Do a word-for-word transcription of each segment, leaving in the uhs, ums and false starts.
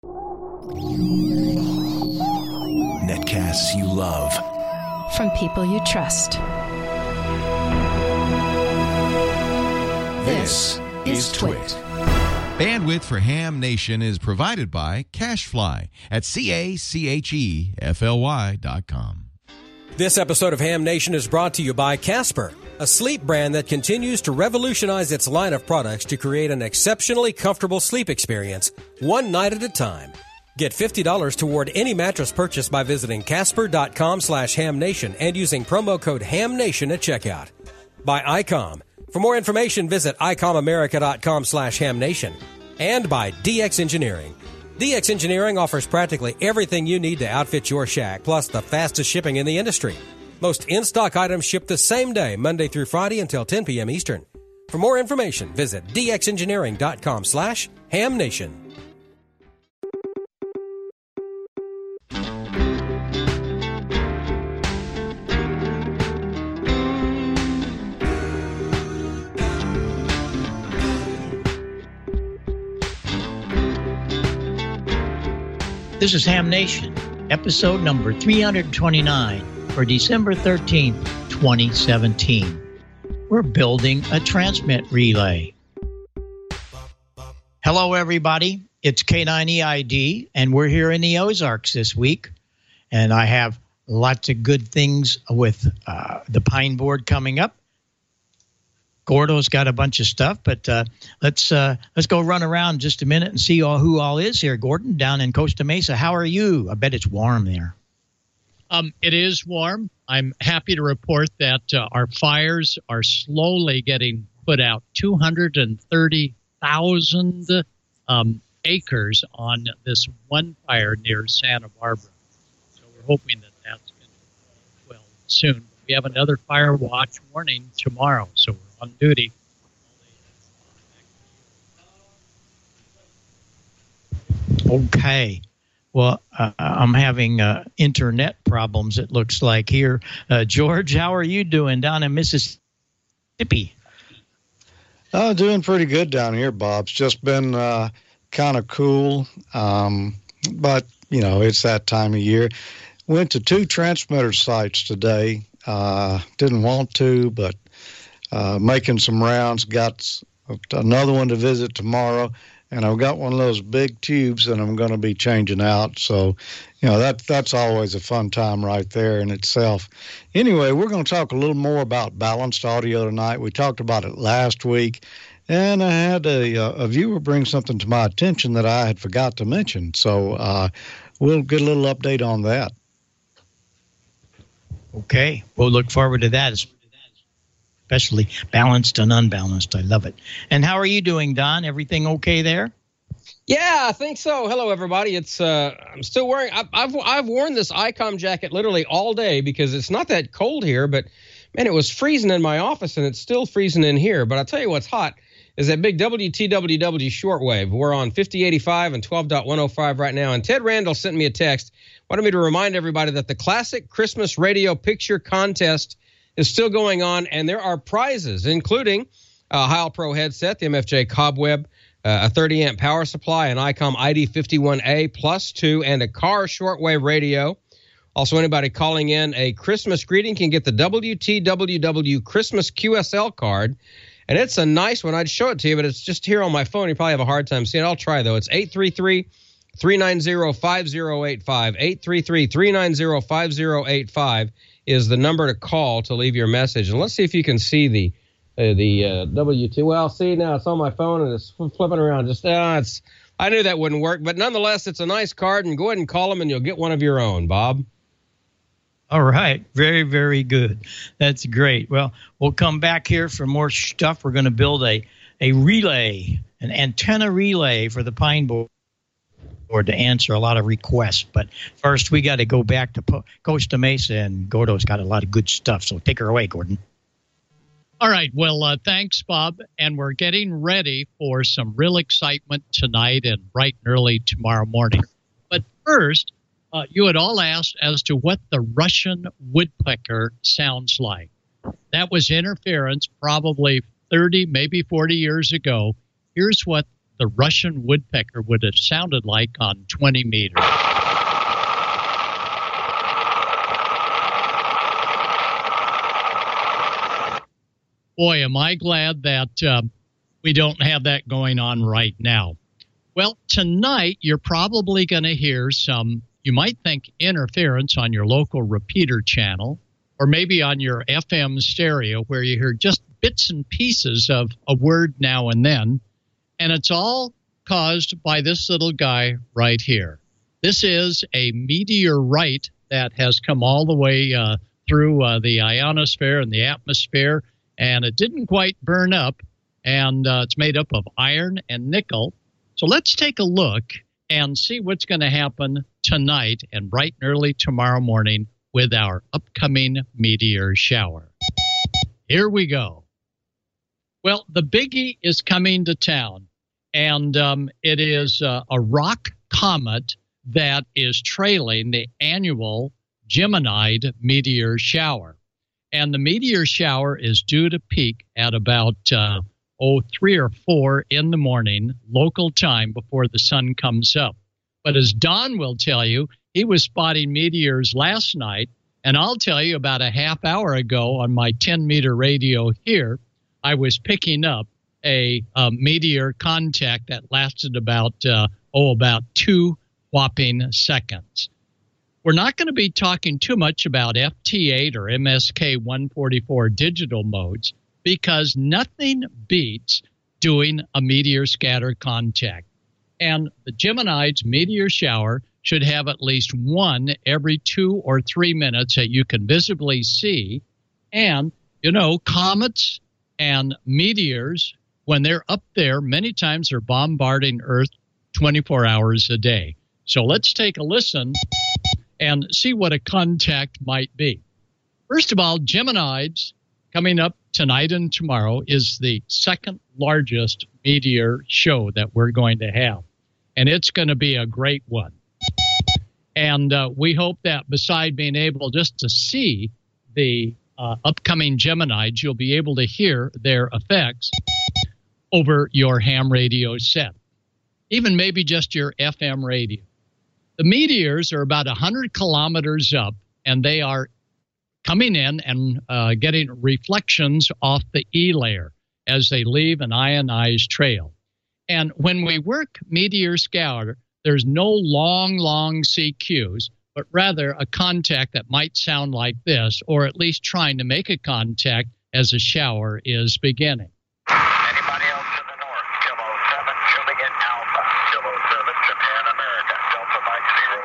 Netcasts you love. From people you trust. This is Twit. Bandwidth for Ham Nation is provided by CacheFly at C A C H E F L Y dot com. This episode of Ham Nation is brought to you by Casper, a sleep brand that continues to revolutionize its line of products to create an exceptionally comfortable sleep experience, one night at a time. Get fifty dollars toward any mattress purchase by visiting casper.com slash hamnation and using promo code HAMNATION at checkout. By ICOM. For more information, visit icomamerica.com slash hamnation. And by D X Engineering. D X Engineering offers practically everything you need to outfit your shack, plus the fastest shipping in the industry. Most in-stock items ship the same day, Monday through Friday until ten p.m. Eastern. For more information, visit dxengineering.com slash hamnation. This is Ham Nation, episode number three twenty-nine for December thirteenth, twenty seventeen. We're building a transmit relay. Hello, everybody. It's K nine E I D, and we're here in the Ozarks this week. And I have lots of good things with uh, the Pine Board coming up. Gordo's got a bunch of stuff, but uh, let's uh, let's go run around just a minute and see all who all is here. Gordon, down in Costa Mesa, how are you? I bet it's warm there. Um, it is warm. I'm happy to report that uh, our fires are slowly getting put out. two hundred thirty thousand um, acres on this one fire near Santa Barbara. So we're hoping that that's going to be well soon. We have another fire watch warning tomorrow, so we're on duty. Okay. Well, uh, I'm having uh, internet problems, it looks like here. Uh, George, how are you doing down in Mississippi? Uh, doing pretty good down here, Bob. It's just been uh, kind of cool, um, but, you know, it's that time of year. Went to two transmitter sites today. Uh, didn't want to, but uh, making some rounds. Got another one to visit tomorrow, and I've got one of those big tubes that I'm going to be changing out. So, you know, that that's always a fun time right there in itself. Anyway, we're going to talk a little more about balanced audio tonight. We talked about it last week, and I had a, a viewer bring something to my attention that I had forgot to mention. So uh, we'll get a little update on that. Okay, we'll look forward to that, especially balanced and unbalanced. I love it. And how are you doing, Don? Everything okay there? Yeah, I think so. Hello, everybody. It's uh, I'm still wearing. I've, I've I've worn this ICOM jacket literally all day because it's not that cold here. But man, it was freezing in my office, and it's still freezing in here. But I'll tell you what's hot is that big W T W W shortwave. We're on fifty eighty-five and twelve point one oh five right now. And Ted Randall sent me a text. Wanted me to remind everybody that the Classic Christmas Radio Picture Contest is still going on, and there are prizes, including a Heil Pro headset, the M F J Cobweb, uh, a thirty amp power supply, an ICOM I D fifty-one A plus two, and a car shortwave radio. Also, anybody calling in a Christmas greeting can get the W T W W Christmas Q S L card, and it's a nice one. I'd show it to you, but it's just here on my phone. You probably have a hard time seeing it. I'll try, though. It's eight three three, three nine zero, five zero eight five. eight three three, three nine zero, five zero eight five is the number to call to leave your message. And let's see if you can see the uh, the uh, W T. Well, see, now it's on my phone and it's flipping around. Just uh, it's. I knew that wouldn't work, but nonetheless, it's a nice card. And go ahead and call them, and you'll get one of your own, Bob. All right. Very, very good. That's great. Well, we'll come back here for more stuff. We're going to build a, a relay, an antenna relay for the Pine Board to answer a lot of requests. But first, we got to go back to po- Costa Mesa, and Gordo's got a lot of good stuff. So take her away, Gordon. All right. Well, uh, thanks, Bob. And we're getting ready for some real excitement tonight and bright and early tomorrow morning. But first, Uh, you had all asked as to what the Russian woodpecker sounds like. That was interference probably thirty, maybe forty years ago. Here's what the Russian woodpecker would have sounded like on twenty meters. Boy, am I glad that uh, we don't have that going on right now. Well, tonight you're probably going to hear some, you might think, interference on your local repeater channel, or maybe on your F M stereo where you hear just bits and pieces of a word now and then. And it's all caused by this little guy right here. This is a meteorite that has come all the way uh, through uh, the ionosphere and the atmosphere, and it didn't quite burn up, and uh, it's made up of iron and nickel. So let's take a look and see what's going to happen tonight and bright and early tomorrow morning with our upcoming meteor shower. Here we go. Well, the biggie is coming to town, and um, it is uh, a rock comet that is trailing the annual Geminid meteor shower. And the meteor shower is due to peak at about uh, oh, three or four in the morning, local time, before the sun comes up. But as Don will tell you, he was spotting meteors last night, and I'll tell you about a half hour ago on my ten-meter radio here, I was picking up a, a meteor contact that lasted about, uh, oh, about two whopping seconds. We're not going to be talking too much about F T eight or M S K one forty-four digital modes, because nothing beats doing a meteor scatter contact. And the Geminids meteor shower should have at least one every two or three minutes that you can visibly see. And, you know, comets and meteors, when they're up there, many times they're bombarding Earth twenty-four hours a day. So let's take a listen and see what a contact might be. First of all, Geminids, coming up tonight and tomorrow, is the second largest meteor show that we're going to have. And it's going to be a great one. And uh, we hope that beside being able just to see the uh, upcoming Geminids, you'll be able to hear their effects over your ham radio set, even maybe just your F M radio. The meteors are about one hundred kilometers up, and they are coming in and uh, getting reflections off the E layer as they leave an ionized trail. And when we work meteor scatter, there's no long, long C Qs, but rather a contact that might sound like this, or at least trying to make a contact as a shower is beginning. Anybody else to the north? Kilo seven, shooting in Alpha. Kilo seven, Japan, America. Delta Mike zero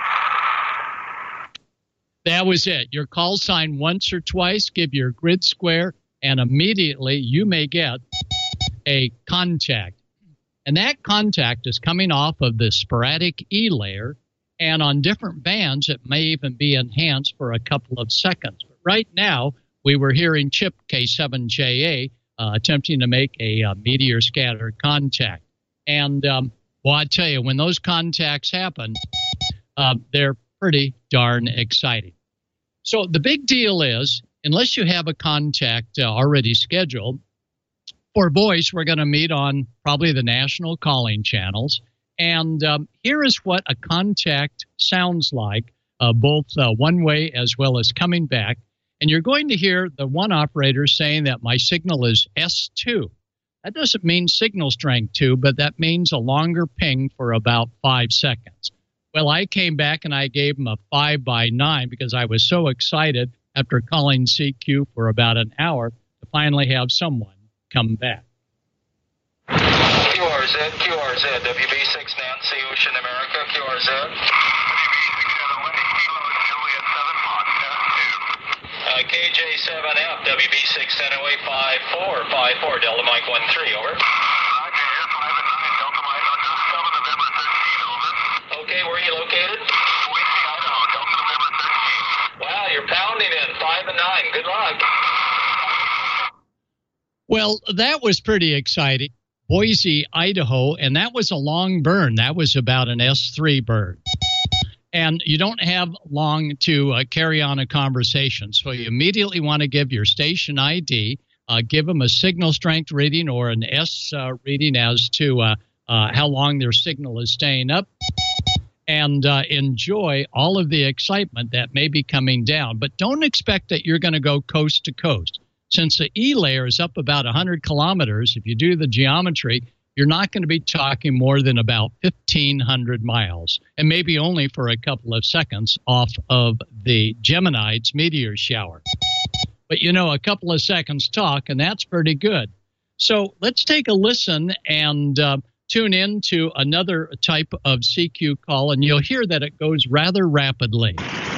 three. That was it. Your call sign once or twice, give your grid square, and immediately you may get a contact. And that contact is coming off of the sporadic E layer, and on different bands, it may even be enhanced for a couple of seconds. But right now, we were hearing Chip K seven J A uh, attempting to make a uh, meteor scatter contact. And, um, well, I tell you, when those contacts happen, uh, they're pretty darn exciting. So the big deal is, unless you have a contact uh, already scheduled, for voice, we're going to meet on probably the national calling channels. And um, here is what a contact sounds like, uh, both uh, one way as well as coming back. And you're going to hear the one operator saying that my signal is S two. That doesn't mean signal strength two, but that means a longer ping for about five seconds. Well, I came back and I gave him a five by nine because I was so excited after calling C Q for about an hour to finally have someone come back. Q R Z, Q R Z, W B six Nancy, Ocean America, Q R Z. W B six seven, Wendy, Kilo, Juliet seven, Foxtrot two. Uh, K J seven F, W B six N O A five four, five four, Delta Mike one three, over. Roger, five and nine, Delta Mike under seven, November thirteen, over. Okay, where are you located? Boise, Idaho, Delta November thirteen. Wow, you're pounding in, five and nine, good luck. Well, that was pretty exciting. Boise, Idaho, and that was a long burn. That was about an S three burn. And you don't have long to uh, carry on a conversation, so you immediately want to give your station I D, uh, give them a signal strength reading or an S uh, reading as to uh, uh, how long their signal is staying up, and uh, enjoy all of the excitement that may be coming down. But don't expect that you're going to go coast to coast. Since the E layer is up about one hundred kilometers, if you do the geometry, you're not going to be talking more than about fifteen hundred miles, and maybe only for a couple of seconds off of the Geminids meteor shower. But, you know, a couple of seconds talk, and that's pretty good. So let's take a listen and uh, tune in to another type of C Q call, and you'll hear that it goes rather rapidly.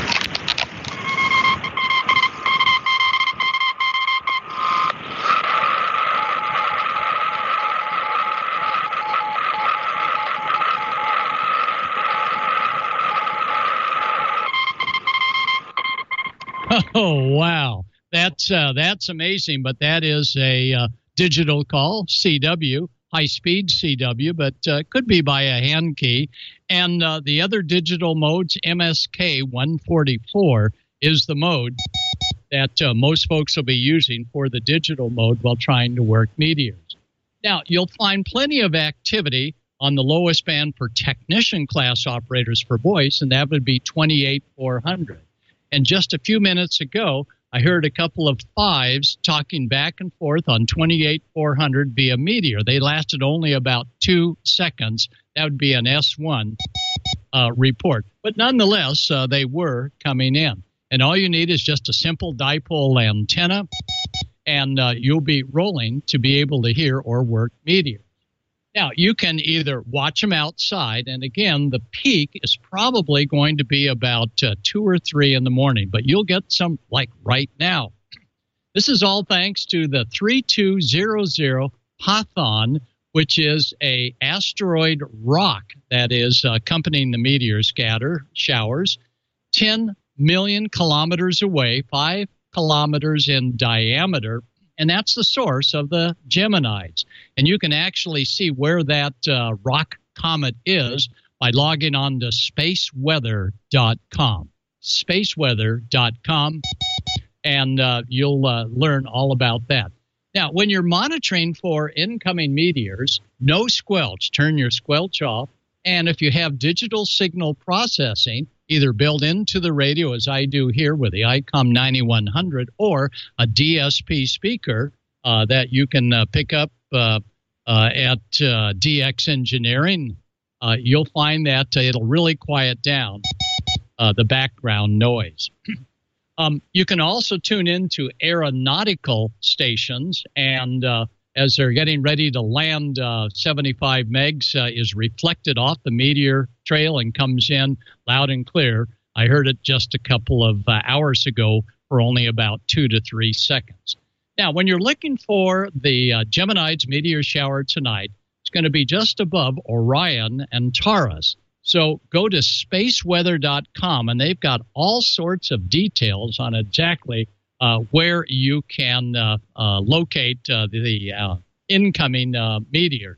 Oh, wow. That's uh, that's amazing, but that is a uh, digital call, C W, high-speed C W, but uh, could be by a hand key. And uh, the other digital modes, M S K one forty-four, is the mode that uh, most folks will be using for the digital mode while trying to work meteors. Now, you'll find plenty of activity on the lowest band for technician class operators for voice, and that would be twenty-eight four hundred. And just a few minutes ago, I heard a couple of fives talking back and forth on twenty-eight four hundred via Meteor. They lasted only about two seconds. That would be an S one uh, report. But nonetheless, uh, they were coming in. And all you need is just a simple dipole antenna, and uh, you'll be rolling to be able to hear or work Meteor. Now, you can either watch them outside, and again, the peak is probably going to be about uh, two or three in the morning, but you'll get some like right now. This is all thanks to the three two zero zero Python, which is a asteroid rock that is uh, accompanying the meteor scatter showers, ten million kilometers away, five kilometers in diameter. And that's the source of the Geminids. And you can actually see where that uh, rock comet is by logging on to space weather dot com. space weather dot com, and uh, you'll uh, learn all about that. Now, when you're monitoring for incoming meteors, no squelch. Turn your squelch off. And if you have digital signal processing, either built into the radio, as I do here with the ICOM ninety-one hundred, or a D S P speaker uh, that you can uh, pick up uh, uh, at uh, D X Engineering, uh, you'll find that uh, it'll really quiet down uh, the background noise. um, you can also tune into aeronautical stations, and uh, as they're getting ready to land, uh, seventy-five megs uh, is reflected off the meteor trail and comes in loud and clear. I heard it just a couple of uh, hours ago for only about two to three seconds. Now, when you're looking for the uh, Geminids meteor shower tonight, it's going to be just above Orion and Taurus. So go to space weather dot com, and they've got all sorts of details on exactly Uh, where you can uh, uh, locate uh, the uh, incoming uh, meteors.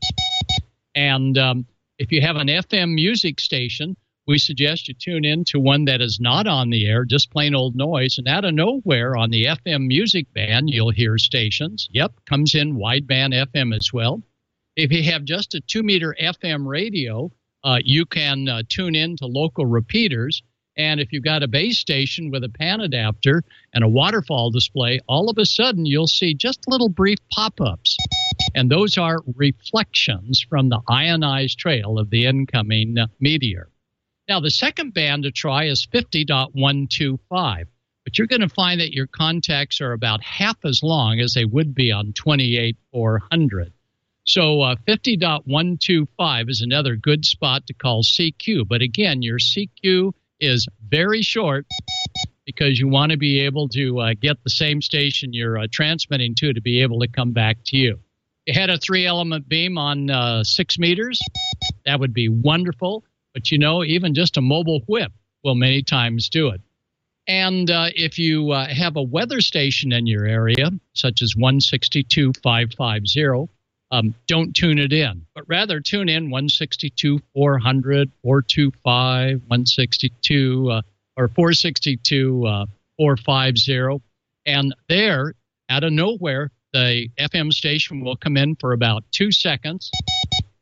And um, if you have an F M music station, we suggest you tune in to one that is not on the air, just plain old noise. And out of nowhere on the F M music band, you'll hear stations. Yep, comes in wideband F M as well. If you have just a two-meter F M radio, uh, you can uh, tune in to local repeaters. And if you've got a base station with a pan adapter and a waterfall display, all of a sudden you'll see just little brief pop-ups. And those are reflections from the ionized trail of the incoming uh, meteor. Now, the second band to try is fifty point one two five. But you're going to find that your contacts are about half as long as they would be on twenty-eight four hundred. So uh, fifty point one two five is another good spot to call C Q. But again, your C Q is very short because you want to be able to uh, get the same station you're uh, transmitting to to be able to come back to you. If you had a three-element beam on uh, six meters, that would be wonderful. But, you know, even just a mobile whip will many times do it. And uh, if you uh, have a weather station in your area, such as one sixty-two point five five zero, Um, don't tune it in, but rather tune in one sixty-two four hundred, four twenty-five, one sixty-two, uh, or four sixty-two, uh, four fifty. And there, out of nowhere, the F M station will come in for about two seconds.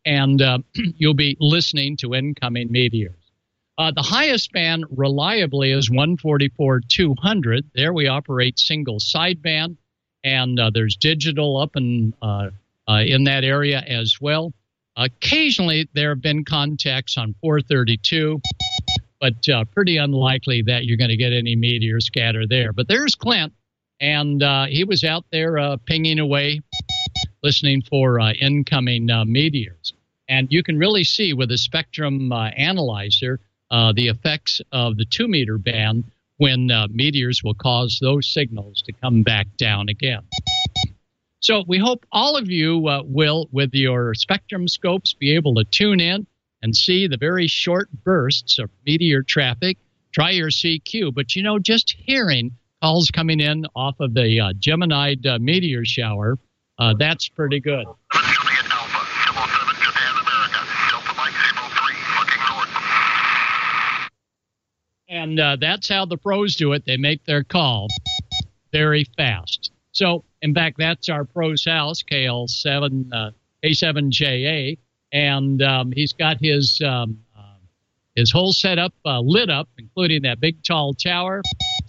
and uh, you'll be listening to incoming meteors. Uh, the highest band reliably is one forty-four two hundred. There we operate single sideband, and uh, there's digital up and uh, uh, in that area as well. Occasionally, there have been contacts on four thirty-two, but uh, pretty unlikely that you're going to get any meteor scatter there. But there's Clint, and uh, he was out there uh, pinging away, listening for uh, incoming uh, meteors. And you can really see with the spectrum uh, analyzer uh, the effects of the two-meter band when uh, meteors will cause those signals to come back down again. So we hope all of you uh, will, with your spectrum scopes, be able to tune in and see the very short bursts of meteor traffic. Try your C Q. But, you know, just hearing calls coming in off of the uh, Gemini uh, meteor shower, uh, that's pretty good. And uh, that's how the pros do it. They make their call very fast. So, in fact, that's our pro's house, K L seven, uh, K seven J A, and um, he's got his um, uh, his whole setup uh, lit up, including that big tall tower,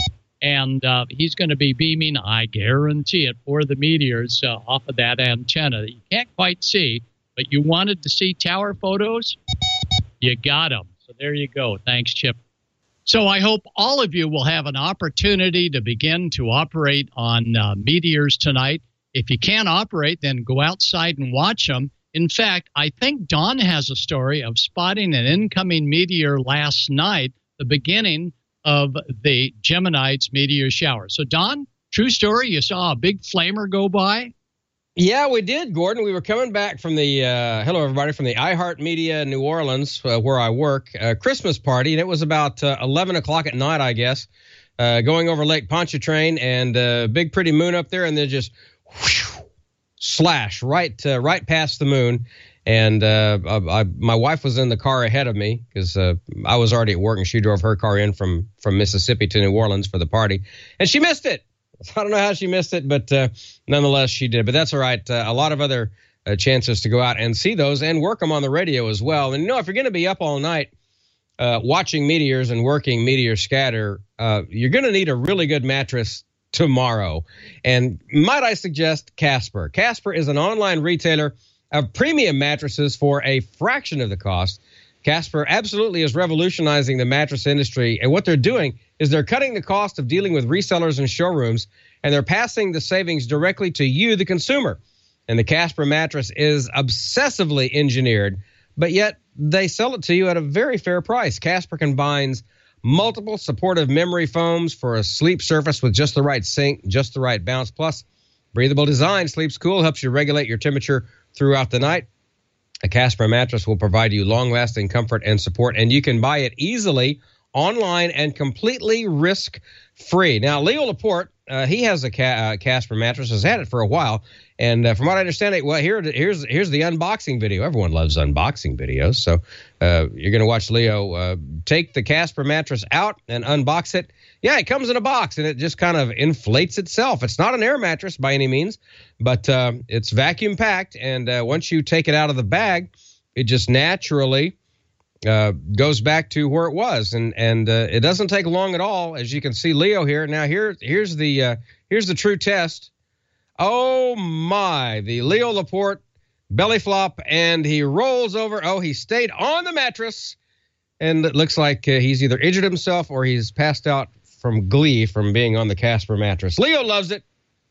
and uh, he's going to be beaming, I guarantee it, for the meteors uh, off of that antenna that you can't quite see, but you wanted to see tower photos, you got them. So there you go. Thanks, Chip. So I hope all of you will have an opportunity to begin to operate on uh, meteors tonight. If you can't operate, then go outside and watch them. In fact, I think Don has a story of spotting an incoming meteor last night, the beginning of the Gemini's meteor shower. So, Don, true story, you saw a big flamer go by? Yeah, we did, Gordon. We were coming back from the, uh, hello, everybody, from the iHeartMedia New Orleans, uh, where I work, uh, Christmas party, and it was about uh, eleven o'clock at night, I guess, uh, going over Lake Pontchartrain, and uh, big pretty moon up there, and then just whoosh, slash right uh, right past the moon. And uh, I, I, my wife was in the car ahead of me because uh, I was already at work, and she drove her car in from, from Mississippi to New Orleans for the party, and she missed it. I don't know how she missed it, but uh, nonetheless, she did. But that's all right. Uh, a lot of other uh, chances to go out and see those and work them on the radio as well. And, you know, if you're going to be up all night uh, watching meteors and working meteor scatter, uh, you're going to need a really good mattress tomorrow. And might I suggest Casper? Casper is an online retailer of premium mattresses for a fraction of the cost. Casper absolutely is revolutionizing the mattress industry, and what they're doing is they're cutting the cost of dealing with resellers and showrooms, and they're passing the savings directly to you, the consumer. And the Casper mattress is obsessively engineered, but yet they sell it to you at a very fair price. Casper combines multiple supportive memory foams for a sleep surface with just the right sink, just the right bounce, plus breathable design. Sleeps cool, helps you regulate your temperature throughout the night. A Casper mattress will provide you long-lasting comfort and support, and you can buy it easily online and completely risk-free. Now, Leo Laporte, uh, he has a Ca- uh, Casper mattress, has had it for a while, and uh, from what I understand, it, well, here, here's here's the unboxing video. Everyone loves unboxing videos, so uh, you're going to watch Leo uh, take the Casper mattress out and unbox it. Yeah, it comes in a box, and it just kind of inflates itself. It's not an air mattress by any means, but uh, it's vacuum packed, and uh, once you take it out of the bag, it just naturally uh, goes back to where it was, and and uh, it doesn't take long at all, as you can see Leo here. Now here here's the uh, here's the true test. Oh my! The Leo Laporte belly flop, and he rolls over. Oh, he stayed on the mattress, and it looks like uh, he's either injured himself or he's passed out from glee from being on the Casper mattress. Leo loves it,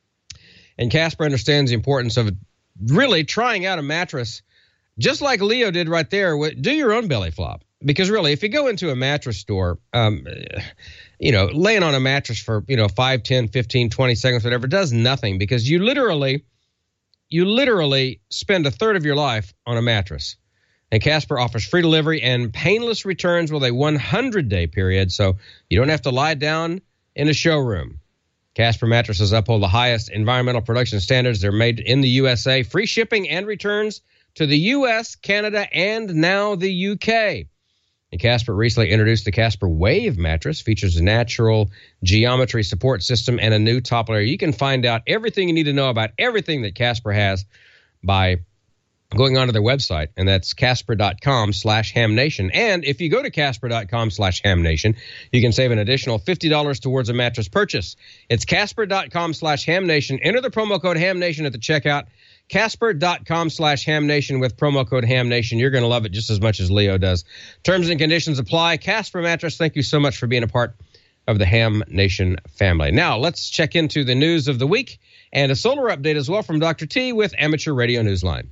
and Casper understands the importance of really trying out a mattress, just like Leo did right there. Do your own belly flop, because really, if you go into a mattress store, um, you know, laying on a mattress for, you know, five, ten, fifteen, twenty seconds, whatever, does nothing, because you literally, you literally spend a third of your life on a mattress. And Casper offers free delivery and painless returns with a one hundred day period, so you don't have to lie down in a showroom. Casper mattresses uphold the highest environmental production standards. They're made in the U S A. Free shipping and returns to the U S, Canada, and now the U K. And Casper recently introduced the Casper Wave mattress. Features a natural geometry support system and a new top layer. You can find out everything you need to know about everything that Casper has by going onto their website, and that's casper.com slash hamnation. And if you go to casper.com slash hamnation, you can save an additional fifty dollars towards a mattress purchase. It's casper.com slash hamnation. Enter the promo code hamnation at the checkout. Casper.com slash hamnation with promo code hamnation. You're going to love it just as much as Leo does. Terms and conditions apply. Casper Mattress, thank you so much for being a part of the Ham Nation family. Now, let's check into the news of the week and a solar update as well from Doctor T with Amateur Radio Newsline.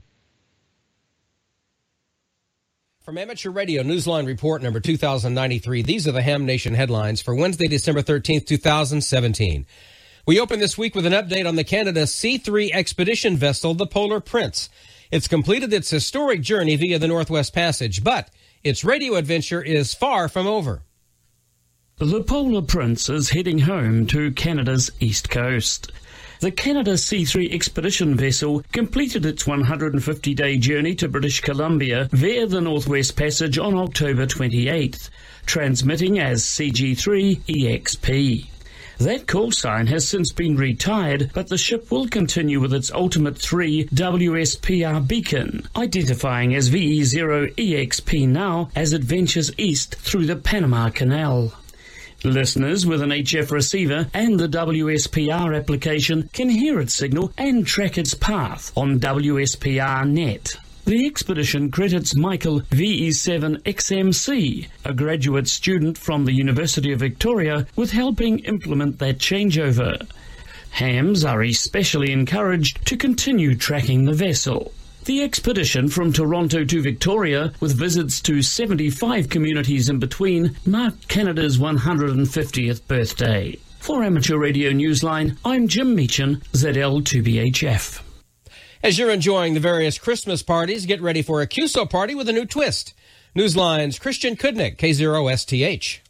From Amateur Radio Newsline Report number two thousand ninety-three, these are the Ham Nation headlines for Wednesday, December thirteenth, two thousand seventeen. We open this week with an update on the Canada C three expedition vessel, the Polar Prince. It's completed its historic journey via the Northwest Passage, but its radio adventure is far from over. The Polar Prince is heading home to Canada's east coast. The Canada C three expedition vessel completed its one hundred fifty day journey to British Columbia via the Northwest Passage on October twenty-eighth, transmitting as C G three E X P. That call sign has since been retired, but the ship will continue with its Ultimate three W S P R beacon, identifying as V E zero E X P now as it ventures east through the Panama Canal. Listeners with an H F receiver and the W S P R application can hear its signal and track its path on W S P R net. The expedition credits Michael V E seven X M C, a graduate student from the University of Victoria, with helping implement that changeover. Hams are especially encouraged to continue tracking the vessel. The expedition from Toronto to Victoria, with visits to seventy-five communities in between, marked Canada's one hundred fiftieth birthday. For Amateur Radio Newsline, I'm Jim Meechan, Z L two B H F. As you're enjoying the various Christmas parties, get ready for a Q S O party with a new twist. Newsline's Christian Kudnick, K zero S T H.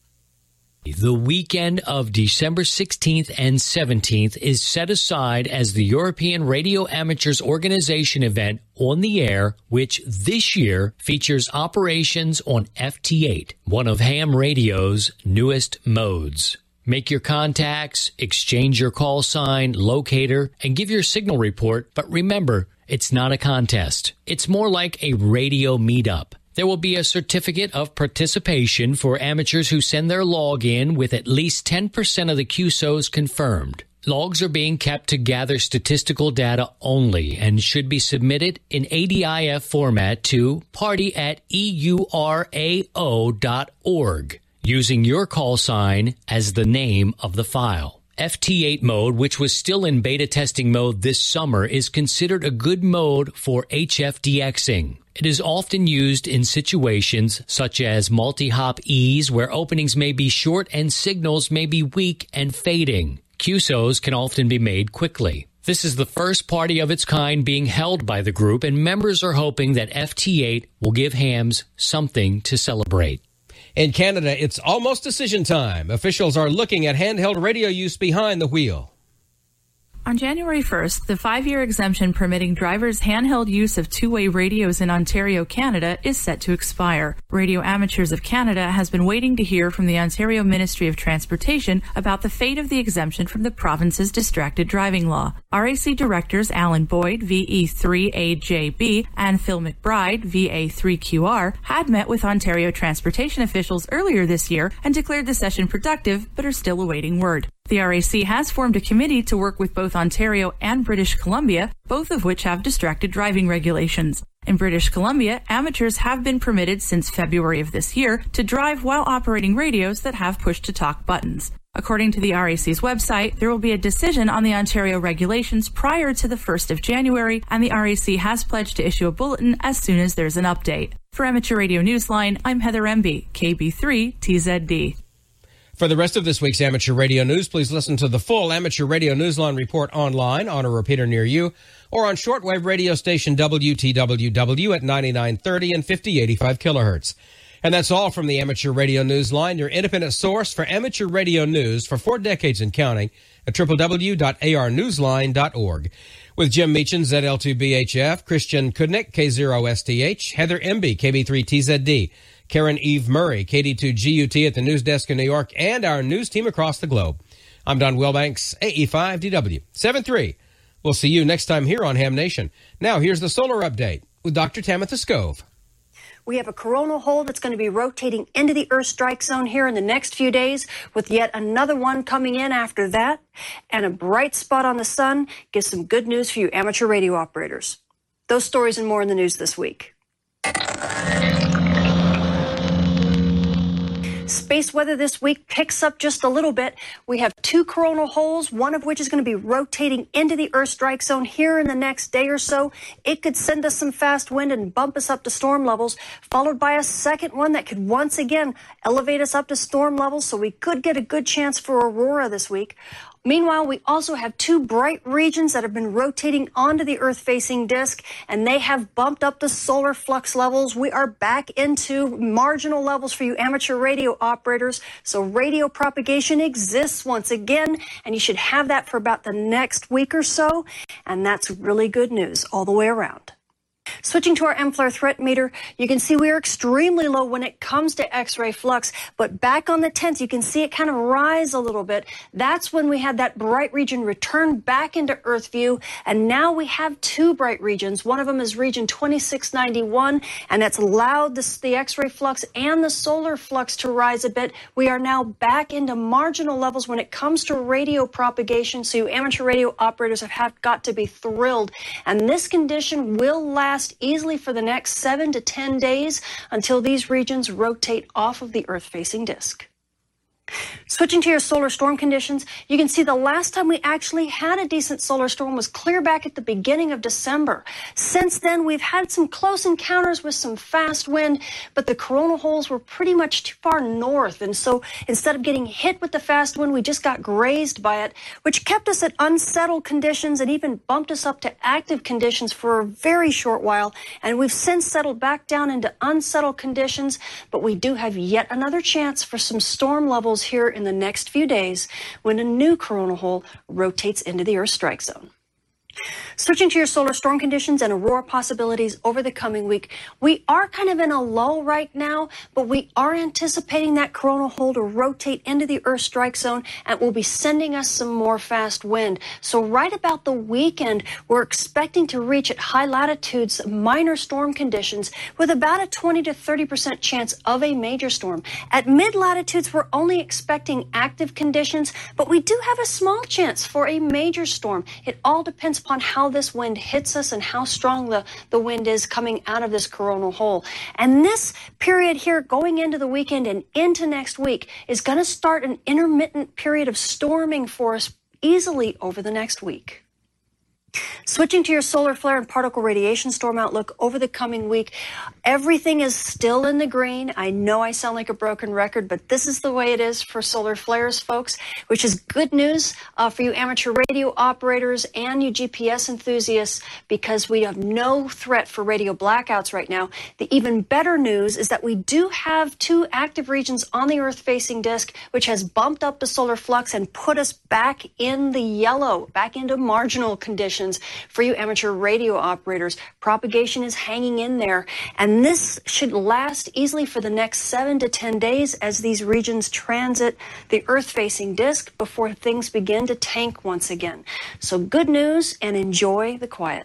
The weekend of December sixteenth and seventeenth is set aside as the European Radio Amateurs Organization event on the air, which this year features operations on F T eight, one of ham radio's newest modes. Make your contacts, exchange your call sign, locator, and give your signal report, but remember, it's not a contest. It's more like a radio meetup. There will be a certificate of participation for amateurs who send their log in with at least ten percent of the Q S Os confirmed. Logs are being kept to gather statistical data only and should be submitted in A D I F format to party at E U R A O dot org, using your call sign as the name of the file. F T eight mode, which was still in beta testing mode this summer, is considered a good mode for H F D Xing. It is often used in situations such as multi-hop E's, where openings may be short and signals may be weak and fading. Q S Os can often be made quickly. This is the first party of its kind being held by the group, and members are hoping that F T eight will give hams something to celebrate. In Canada, it's almost decision time. Officials are looking at handheld radio use behind the wheel. On January first, the five-year exemption permitting drivers' handheld use of two-way radios in Ontario, Canada, is set to expire. Radio Amateurs of Canada has been waiting to hear from the Ontario Ministry of Transportation about the fate of the exemption from the province's distracted driving law. R A C directors Alan Boyd, V E three A J B, and Phil McBride, V A three Q R, had met with Ontario transportation officials earlier this year and declared the session productive, but are still awaiting word. The R A C has formed a committee to work with both Ontario and British Columbia, both of which have distracted driving regulations. In British Columbia, amateurs have been permitted since February of this year to drive while operating radios that have push-to-talk buttons. According to the R A C's website, there will be a decision on the Ontario regulations prior to the first of January, and the R A C has pledged to issue a bulletin as soon as there's an update. For Amateur Radio Newsline, I'm Heather Emby, K B three T Z D. For the rest of this week's Amateur Radio News, please listen to the full Amateur Radio Newsline report online on a repeater near you or on shortwave radio station W T W W at ninety-nine thirty and fifty eighty-five kilohertz. And that's all from the Amateur Radio Newsline, your independent source for amateur radio news for four decades and counting at w w w dot a r newsline dot org. With Jim Meechan, Z L two B H F, Christian Kudnick, K zero S T H, Heather Emby, K B three T Z D, Karen Eve Murray, K D two G U T at the news desk in New York, and our news team across the globe. I'm Don Wilbanks, A E five D W, seven three We'll see you next time here on Ham Nation. Now, here's the solar update with Doctor Tamitha Skov. We have a coronal hole that's going to be rotating into the Earth strike zone here in the next few days, with yet another one coming in after that. And a bright spot on the sun gives some good news for you amateur radio operators. Those stories and more in the news this week. Space weather this week picks up just a little bit. We have two coronal holes, one of which is going to be rotating into the Earth strike zone here in the next day or so. It could send us some fast wind and bump us up to storm levels, followed by a second one that could once again elevate us up to storm levels, so we could get a good chance for aurora this week. Meanwhile, we also have two bright regions that have been rotating onto the Earth-facing disk, and they have bumped up the solar flux levels. We are back into marginal levels for you amateur radio operators, so radio propagation exists once again, and you should have that for about the next week or so, and that's really good news all the way around. Switching to our M-flare threat meter, you can see we are extremely low when it comes to X-ray flux, but back on the tenth, you can see it kind of rise a little bit. That's when we had that bright region return back into Earth view, and now we have two bright regions. One of them is region twenty-six ninety-one, and that's allowed the, the X-ray flux and the solar flux to rise a bit. We are now back into marginal levels when it comes to radio propagation, so you amateur radio operators have, have got to be thrilled. And this condition will last easily for the next seven to ten days until these regions rotate off of the Earth-facing disk. Switching to your solar storm conditions, you can see the last time we actually had a decent solar storm was clear back at the beginning of December. Since then, we've had some close encounters with some fast wind, but the coronal holes were pretty much too far north. And so instead of getting hit with the fast wind, we just got grazed by it, which kept us at unsettled conditions and even bumped us up to active conditions for a very short while. And we've since settled back down into unsettled conditions, but we do have yet another chance for some storm levels here in the next few days when a new coronal hole rotates into the Earth strike zone. Switching to your solar storm conditions and aurora possibilities over the coming week, we are kind of in a lull right now, but we are anticipating that coronal hole to rotate into the Earth strike zone and will be sending us some more fast wind. So right about the weekend, we're expecting to reach at high latitudes minor storm conditions with about a twenty to thirty percent chance of a major storm. At mid latitudes, we're only expecting active conditions, but we do have a small chance for a major storm. It all depends upon how this wind hits us and how strong the, the wind is coming out of this coronal hole. And this period here going into the weekend and into next week is going to start an intermittent period of storming for us easily over the next week. Switching to your solar flare and particle radiation storm outlook over the coming week, everything is still in the green. I know I sound like a broken record, but this is the way it is for solar flares, folks, which is good news uh, for you amateur radio operators and you G P S enthusiasts, because we have no threat for radio blackouts right now. The even better news is that we do have two active regions on the Earth-facing disk, which has bumped up the solar flux and put us back in the yellow, back into marginal conditions. For you amateur radio operators, propagation is hanging in there, and this should last easily for the next seven to ten days as these regions transit the Earth-facing disk before things begin to tank once again. So good news, and enjoy the quiet.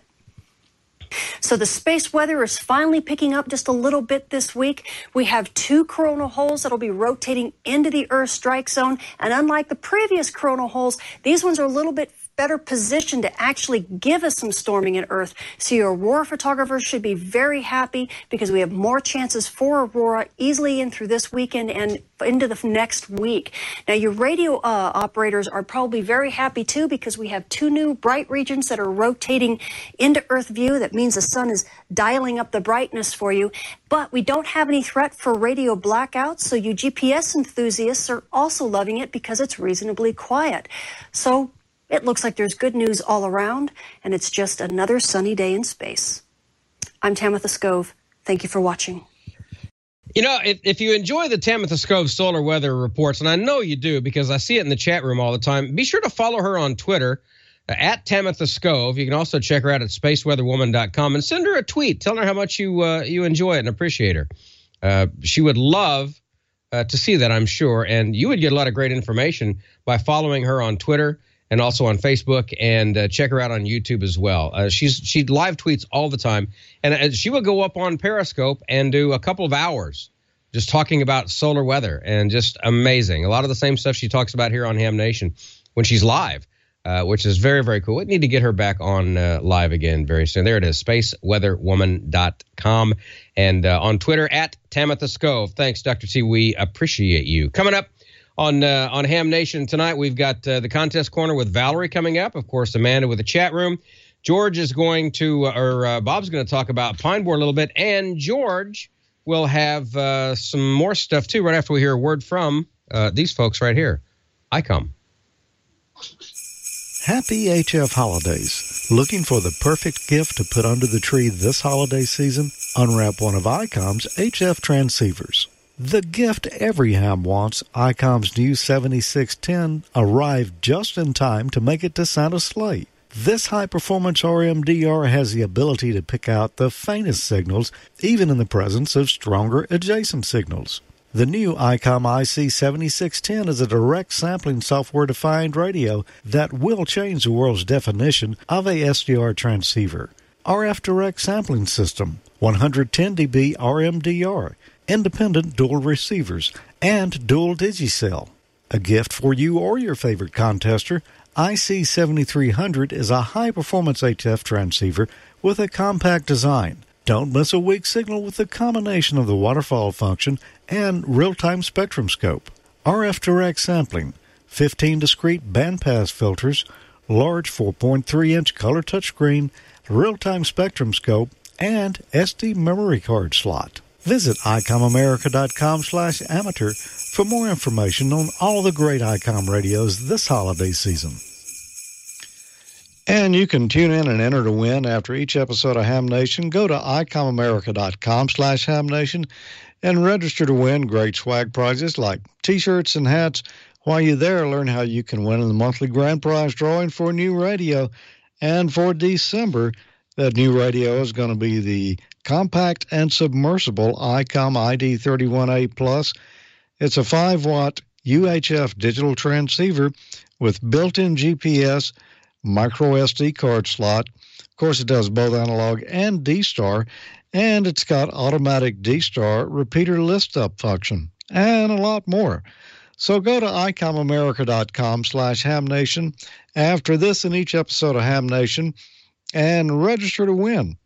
So the space weather is finally picking up just a little bit this week. We have two coronal holes that'll be rotating into the Earth strike zone, and unlike the previous coronal holes, these ones are a little bit better positioned to actually give us some storming at Earth. So your aurora photographers should be very happy because we have more chances for aurora easily in through this weekend and into the next week. Now your radio uh, operators are probably very happy too because we have two new bright regions that are rotating into Earth view. That means the sun is dialing up the brightness for you. But we don't have any threat for radio blackouts, so you G P S enthusiasts are also loving it because it's reasonably quiet. So it looks like there's good news all around, and it's just another sunny day in space. I'm Tamitha Skov. Thank you for watching. You know, if, if you enjoy the Tamitha Skov solar weather reports, and I know you do because I see it in the chat room all the time, be sure to follow her on Twitter, uh, at Tamitha Skov. You can also check her out at space weather woman dot com and send her a tweet telling her how much you uh, you enjoy it and appreciate her. Uh, she would love uh, to see that, I'm sure, and you would get a lot of great information by following her on Twitter and also on Facebook, and uh, check her out on YouTube as well. Uh, she's she live tweets all the time, and uh, she will go up on Periscope and do a couple of hours just talking about solar weather, and just amazing. A lot of the same stuff she talks about here on Ham Nation when she's live, uh, which is very, very cool. We need to get her back on uh, live again very soon. There it is, space weather woman dot com, and uh, on Twitter at Tamitha Skov. Thanks, Doctor T. We appreciate you. Coming up On uh, on Ham Nation tonight, we've got uh, the contest corner with Valerie coming up. Of course, Amanda with the chat room. George is going to, or uh, Bob's going to talk about Pine Board a little bit. And George will have uh, some more stuff, too, right after we hear a word from uh, these folks right here. I come. Happy H F holidays. Looking for the perfect gift to put under the tree this holiday season? Unwrap one of I COM's H F transceivers. The gift every ham wants, I COM's new seventy-six ten, arrived just in time to make it to Santa's sleigh. This high-performance R M D R has the ability to pick out the faintest signals, even in the presence of stronger adjacent signals. The new I COM I C seventy-six ten is a direct sampling software-defined radio that will change the world's definition of a S D R transceiver. R F direct sampling system, one hundred ten decibel R M D R, independent dual receivers, and dual digicell. A gift for you or your favorite contester, I C seventy-three hundred is a high-performance H F transceiver with a compact design. Don't miss a weak signal with the combination of the waterfall function and real-time spectrum scope. R F direct sampling, fifteen discrete bandpass filters, large four point three inch color touchscreen, real-time spectrum scope, and S D memory card slot. Visit I Com America dot com slash amateur for more information on all the great I COM radios this holiday season. And you can tune in and enter to win after each episode of Ham Nation. Go to I Com America dot com slash Ham Nation and register to win great swag prizes like T-shirts and hats. While you're there, learn how you can win in the monthly grand prize drawing for a new radio. And for December, that new radio is going to be the compact and submersible I COM I D thirty-one A Plus. It's a five watt U H F digital transceiver with built-in G P S, micro S D card slot. Of course, it does both analog and D-Star, and it's got automatic D-Star repeater lift-up function, and a lot more. So go to I Com America dot com slash Ham Nation after this and each episode of Ham Nation and register to win.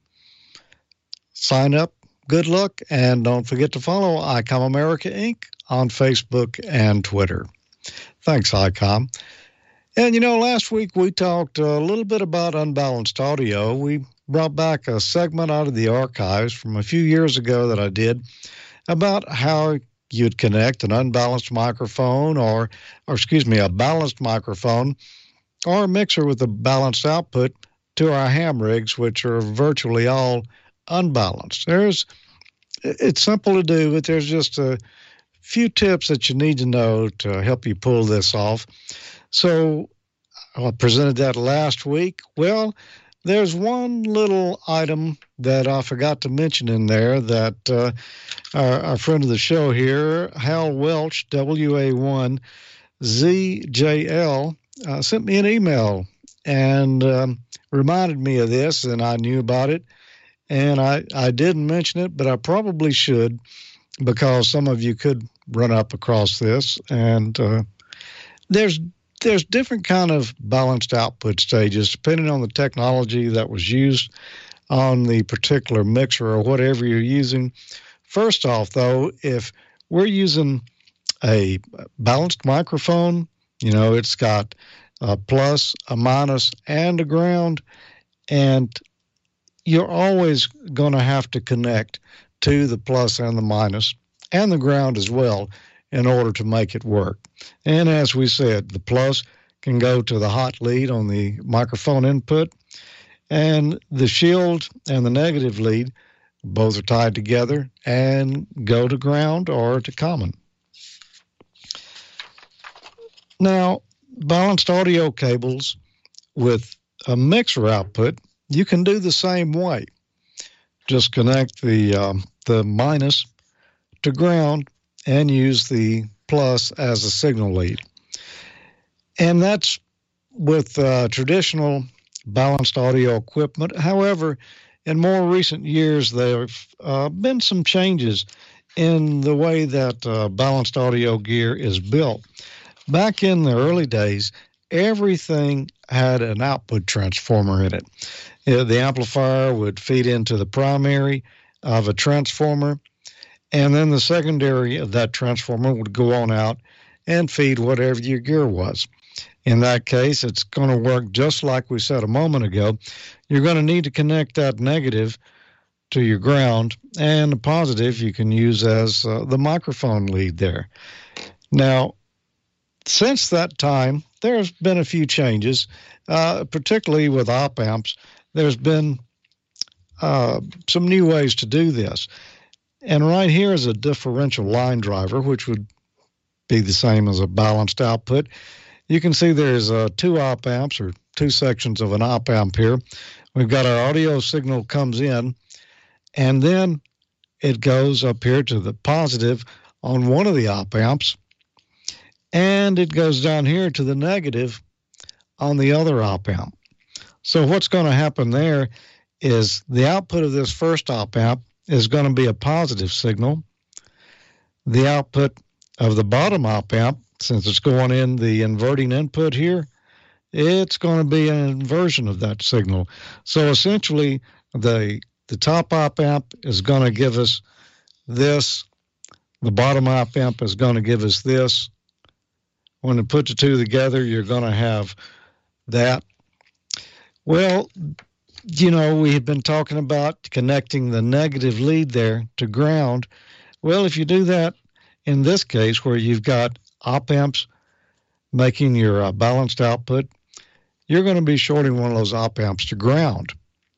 Sign up, good luck, and don't forget to follow I COM America Incorporated on Facebook and Twitter. Thanks, I COM. And, you know, last week we talked a little bit about unbalanced audio. We brought back a segment out of the archives from a few years ago that I did about how you'd connect an unbalanced microphone or, or excuse me, a balanced microphone or a mixer with a balanced output to our ham rigs, which are virtually all unbalanced. There's, it's simple to do, but there's just a few tips that you need to know to help you pull this off. So I presented that last week. Well, there's one little item that I forgot to mention in there that uh, our, our friend of the show here, Hal Welch, W A one Z J L, uh, sent me an email and um, reminded me of this, and I knew about it. And I, I didn't mention it, but I probably should, because some of you could run up across this. And uh, there's there's different kind of balanced output stages, depending on the technology that was used on the particular mixer or whatever you're using. First off, though, if we're using a balanced microphone, you know, it's got a plus, a minus, and a ground, and you're always going to have to connect to the plus and the minus and the ground as well in order to make it work. And as we said, the plus can go to the hot lead on the microphone input, and the shield and the negative lead, both are tied together and go to ground or to common. Now, balanced audio cables with a mixer output, you can do the same way. Just connect the um, the minus to ground and use the plus as a signal lead. And that's with uh, traditional balanced audio equipment. However, in more recent years, there have uh, been some changes in the way that uh, balanced audio gear is built. Back in the early days, everything had an output transformer in it. Uh, the amplifier would feed into the primary of a transformer, and then the secondary of that transformer would go on out and feed whatever your gear was. In that case, it's going to work just like we said a moment ago. You're going to need to connect that negative to your ground, and the positive you can use as uh, the microphone lead there. Now, since that time, there's been a few changes, uh, particularly with op amps. There's been uh, some new ways to do this. And right here is a differential line driver, which would be the same as a balanced output. You can see there's uh, two op amps or two sections of an op amp here. We've got our audio signal comes in, and then it goes up here to the positive on one of the op amps, and it goes down here to the negative on the other op amp. So what's going to happen there is the output of this first op amp is going to be a positive signal. The output of the bottom op amp, since it's going in the inverting input here, it's going to be an inversion of that signal. So essentially, the the top op amp is going to give us this. The bottom op amp is going to give us this. When you put the two together, you're going to have that. Well, you know, we've been talking about connecting the negative lead there to ground. Well, if you do that in this case where you've got op amps making your uh, balanced output, you're going to be shorting one of those op amps to ground.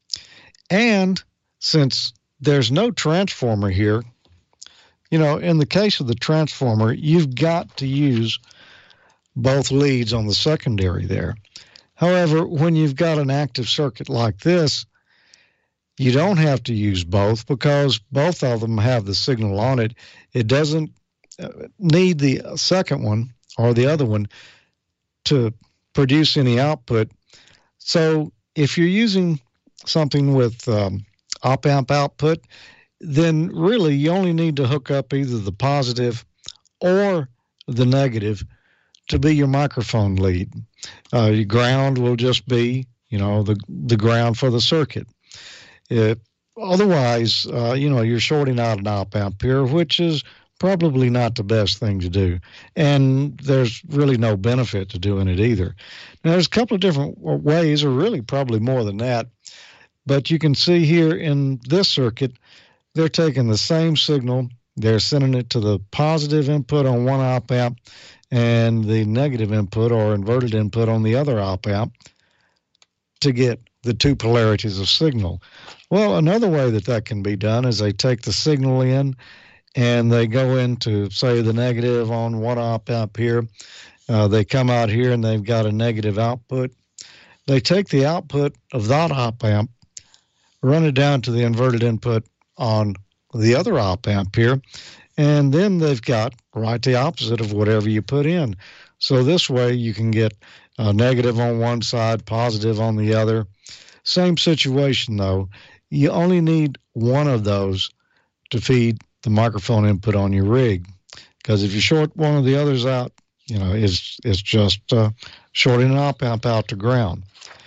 And since there's no transformer here, you know, in the case of the transformer, you've got to use both leads on the secondary there. However, when you've got an active circuit like this, you don't have to use both because both of them have the signal on it. It doesn't need the second one or the other one to produce any output. So if you're using something with um, op amp output, then really you only need to hook up either the positive or the negative to be your microphone lead. Uh, your ground will just be, you know, the the ground for the circuit. It, otherwise, uh, you know, you're shorting out an op amp here, which is probably not the best thing to do. And there's really no benefit to doing it either. Now, there's a couple of different ways, or really probably more than that. But you can see here in this circuit, they're taking the same signal. They're sending it to the positive input on one op amp and the negative input or inverted input on the other op amp to get the two polarities of signal. Well, another way that that can be done is they take the signal in and they go into, say, the negative on one op amp here. Uh, they come out here and they've got a negative output. They take the output of that op amp, run it down to the inverted input on the other op amp here, and then they've got right the opposite of whatever you put in. So this way you can get a negative on one side, positive on the other. Same situation, though. You only need one of those to feed the microphone input on your rig, because if you short one of the others out, you know, it's, it's just uh, shorting an op amp out to ground.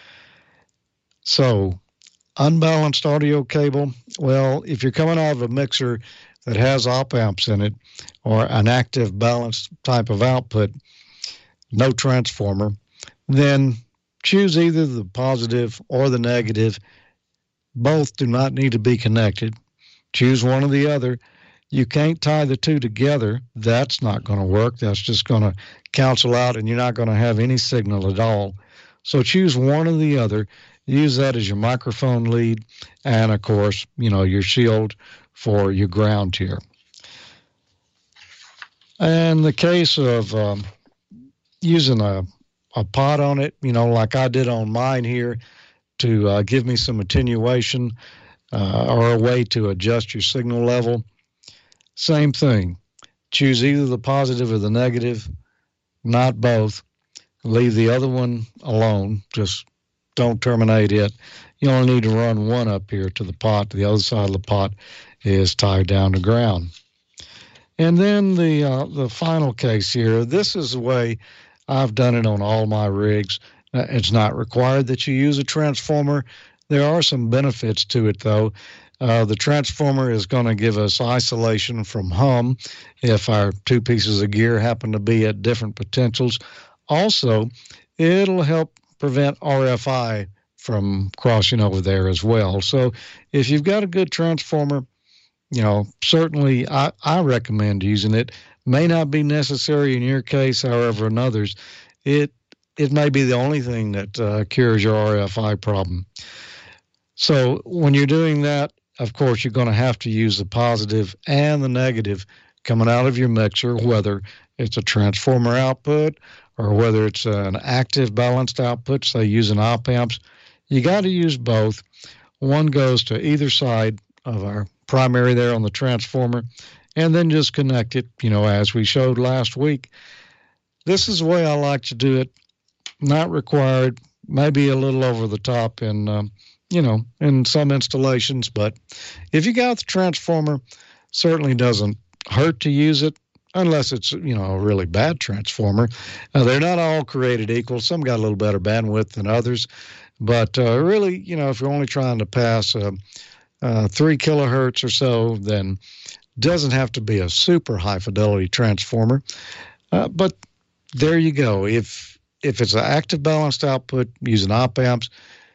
So unbalanced audio cable, well, if you're coming out of a mixer that has op amps in it or an active balanced type of output, no transformer, then choose either the positive or the negative. Both do not need to be connected. Choose one or the other. You can't tie the two together. That's not going to work. That's just going to cancel out and you're not going to have any signal at all. So choose one or the other. Use that as your microphone lead and, of course, you know, your shield for your ground here. And the case of um, using a, a pot on it, you know, like I did on mine here to uh, give me some attenuation uh, or a way to adjust your signal level, same thing. Choose either the positive or the negative, not both. leave the other one alone. Just don't terminate it. You only need to run one up here to the pot. The other side of the pot is tied down to ground. And then the uh, the final case here, this is the way I've done it on all my rigs. Uh, it's not required that you use a transformer. There are some benefits to it, though. Uh, the transformer is going to give us isolation from hum if our two pieces of gear happen to be at different potentials. Also, it'll help prevent R F I from crossing over there as well. So if you've got a good transformer, you know, certainly I, I recommend using it. May not be necessary in your case, however, in others, it it may be the only thing that uh, cures your R F I problem. So when you're doing that, of course, you're going to have to use the positive and the negative coming out of your mixer, whether it's a transformer output or whether it's an active balanced output, say using op amps. You got to use both. One goes to either side of our primary there on the transformer, and then just connect it, you know, as we showed last week. This is the way I like to do it. Not required, maybe a little over the top in, um, you know, in some installations, but if you got the transformer, certainly doesn't hurt to use it unless it's, you know, a really bad transformer. Uh, they're not all created equal. Some got a little better bandwidth than others, but uh, really, you know, if you're only trying to pass uh, uh, three kilohertz or so, then doesn't have to be a super high fidelity transformer. Uh, but there you go. If if it's an active balanced output using op amps,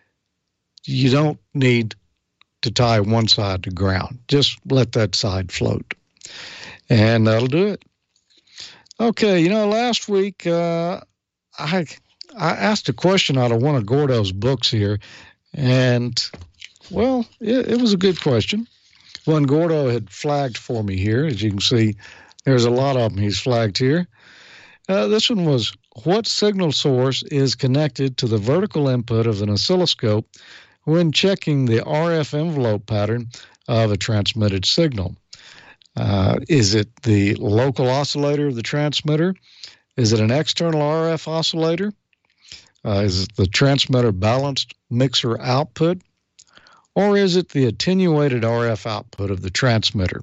you don't need to tie one side to ground. Just let that side float, and that'll do it. Okay, you know, last week uh, I I asked a question out of one of Gordo's books here, and, well, it, it was a good question. One Gordo had flagged for me here. As you can see, there's a lot of them he's flagged here. Uh, this one was, what signal source is connected to the vertical input of an oscilloscope when checking the R F envelope pattern of a transmitted signal? Uh, is it the local oscillator of the transmitter? Is it an external R F oscillator? Uh, is it the transmitter balanced mixer output? Or is it the attenuated R F output of the transmitter?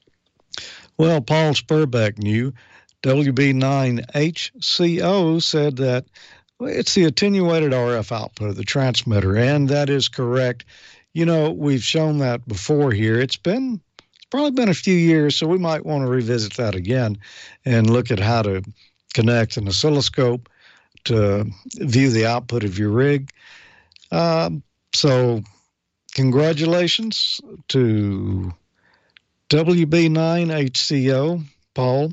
Well, Paul Spurbeck knew. W B nine H C O said that it's the attenuated R F output of the transmitter, and that is correct. You know, we've shown that before here. It's been it's probably been a few years, so we might want to revisit that again and look at how to connect an oscilloscope to view the output of your rig. Um, so congratulations to W B nine H C O, Paul.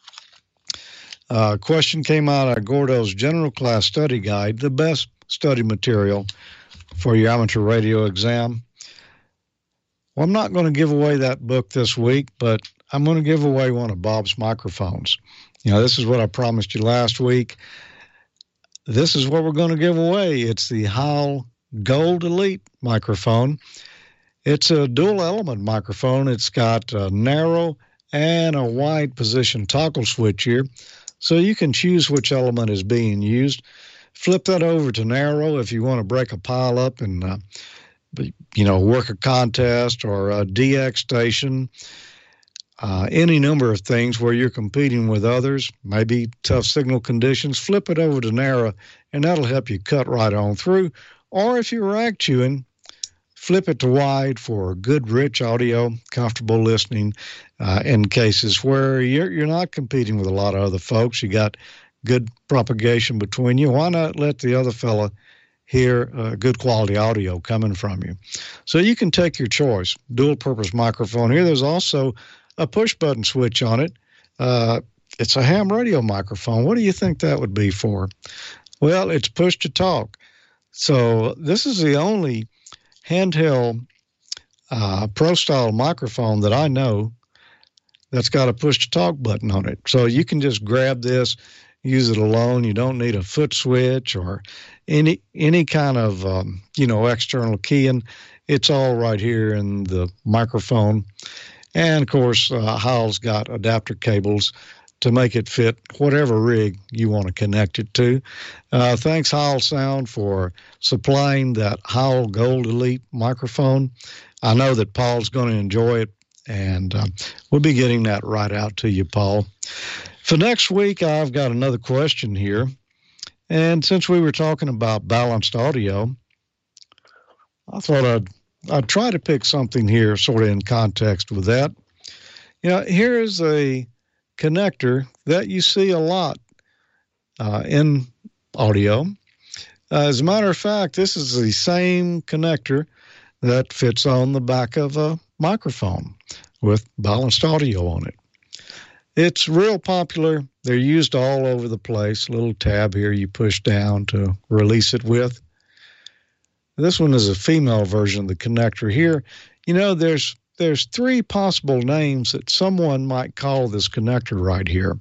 Uh, question came out of Gordo's General Class Study Guide, the best study material for your amateur radio exam. Well, I'm not going to give away that book this week, but I'm going to give away one of Bob's microphones. You know, this is what I promised you last week. This is what we're going to give away. It's the Heil Gold Elite microphone. It's a dual element microphone. It's got a narrow and a wide position toggle switch here, so you can choose which element is being used. Flip that over to narrow if you want to break a pile up and, uh, you know, work a contest or a D X station, uh, any number of things where you're competing with others, maybe tough signal conditions. Flip it over to narrow, and that'll help you cut right on through. Or if you're rag chewing, flip it to wide for good, rich audio, comfortable listening uh, in cases where you're, you're not competing with a lot of other folks. You got good propagation between you. Why not let the other fella hear uh, good quality audio coming from you? So you can take your choice. Dual purpose microphone here. There's also a push button switch on it. Uh, it's a ham radio microphone. What do you think that would be for? Well, it's push to talk. So this is the only handheld uh, pro-style microphone that I know that's got a push-to-talk button on it. So you can just grab this, use it alone. You don't need a foot switch or any any kind of, um, you know, external keying. It's all right here in the microphone. And, of course, uh, Heil's got adapter cables to make it fit whatever rig you want to connect it to. Uh, thanks, Howell Sound, for supplying that Howell Gold Elite microphone. I know that Paul's going to enjoy it, and um, we'll be getting that right out to you, Paul. For next week, I've got another question here. And since we were talking about balanced audio, I thought I'd, I'd try to pick something here sort of in context with that. You know, here's a connector that you see a lot uh, in audio. Uh, as a matter of fact, this is the same connector that fits on the back of a microphone with balanced audio on it. It's real popular. They're used all over the place. A little tab here you push down to release it with. This one is a female version of the connector here. You know, there's There's three possible names that someone might call this connector right here.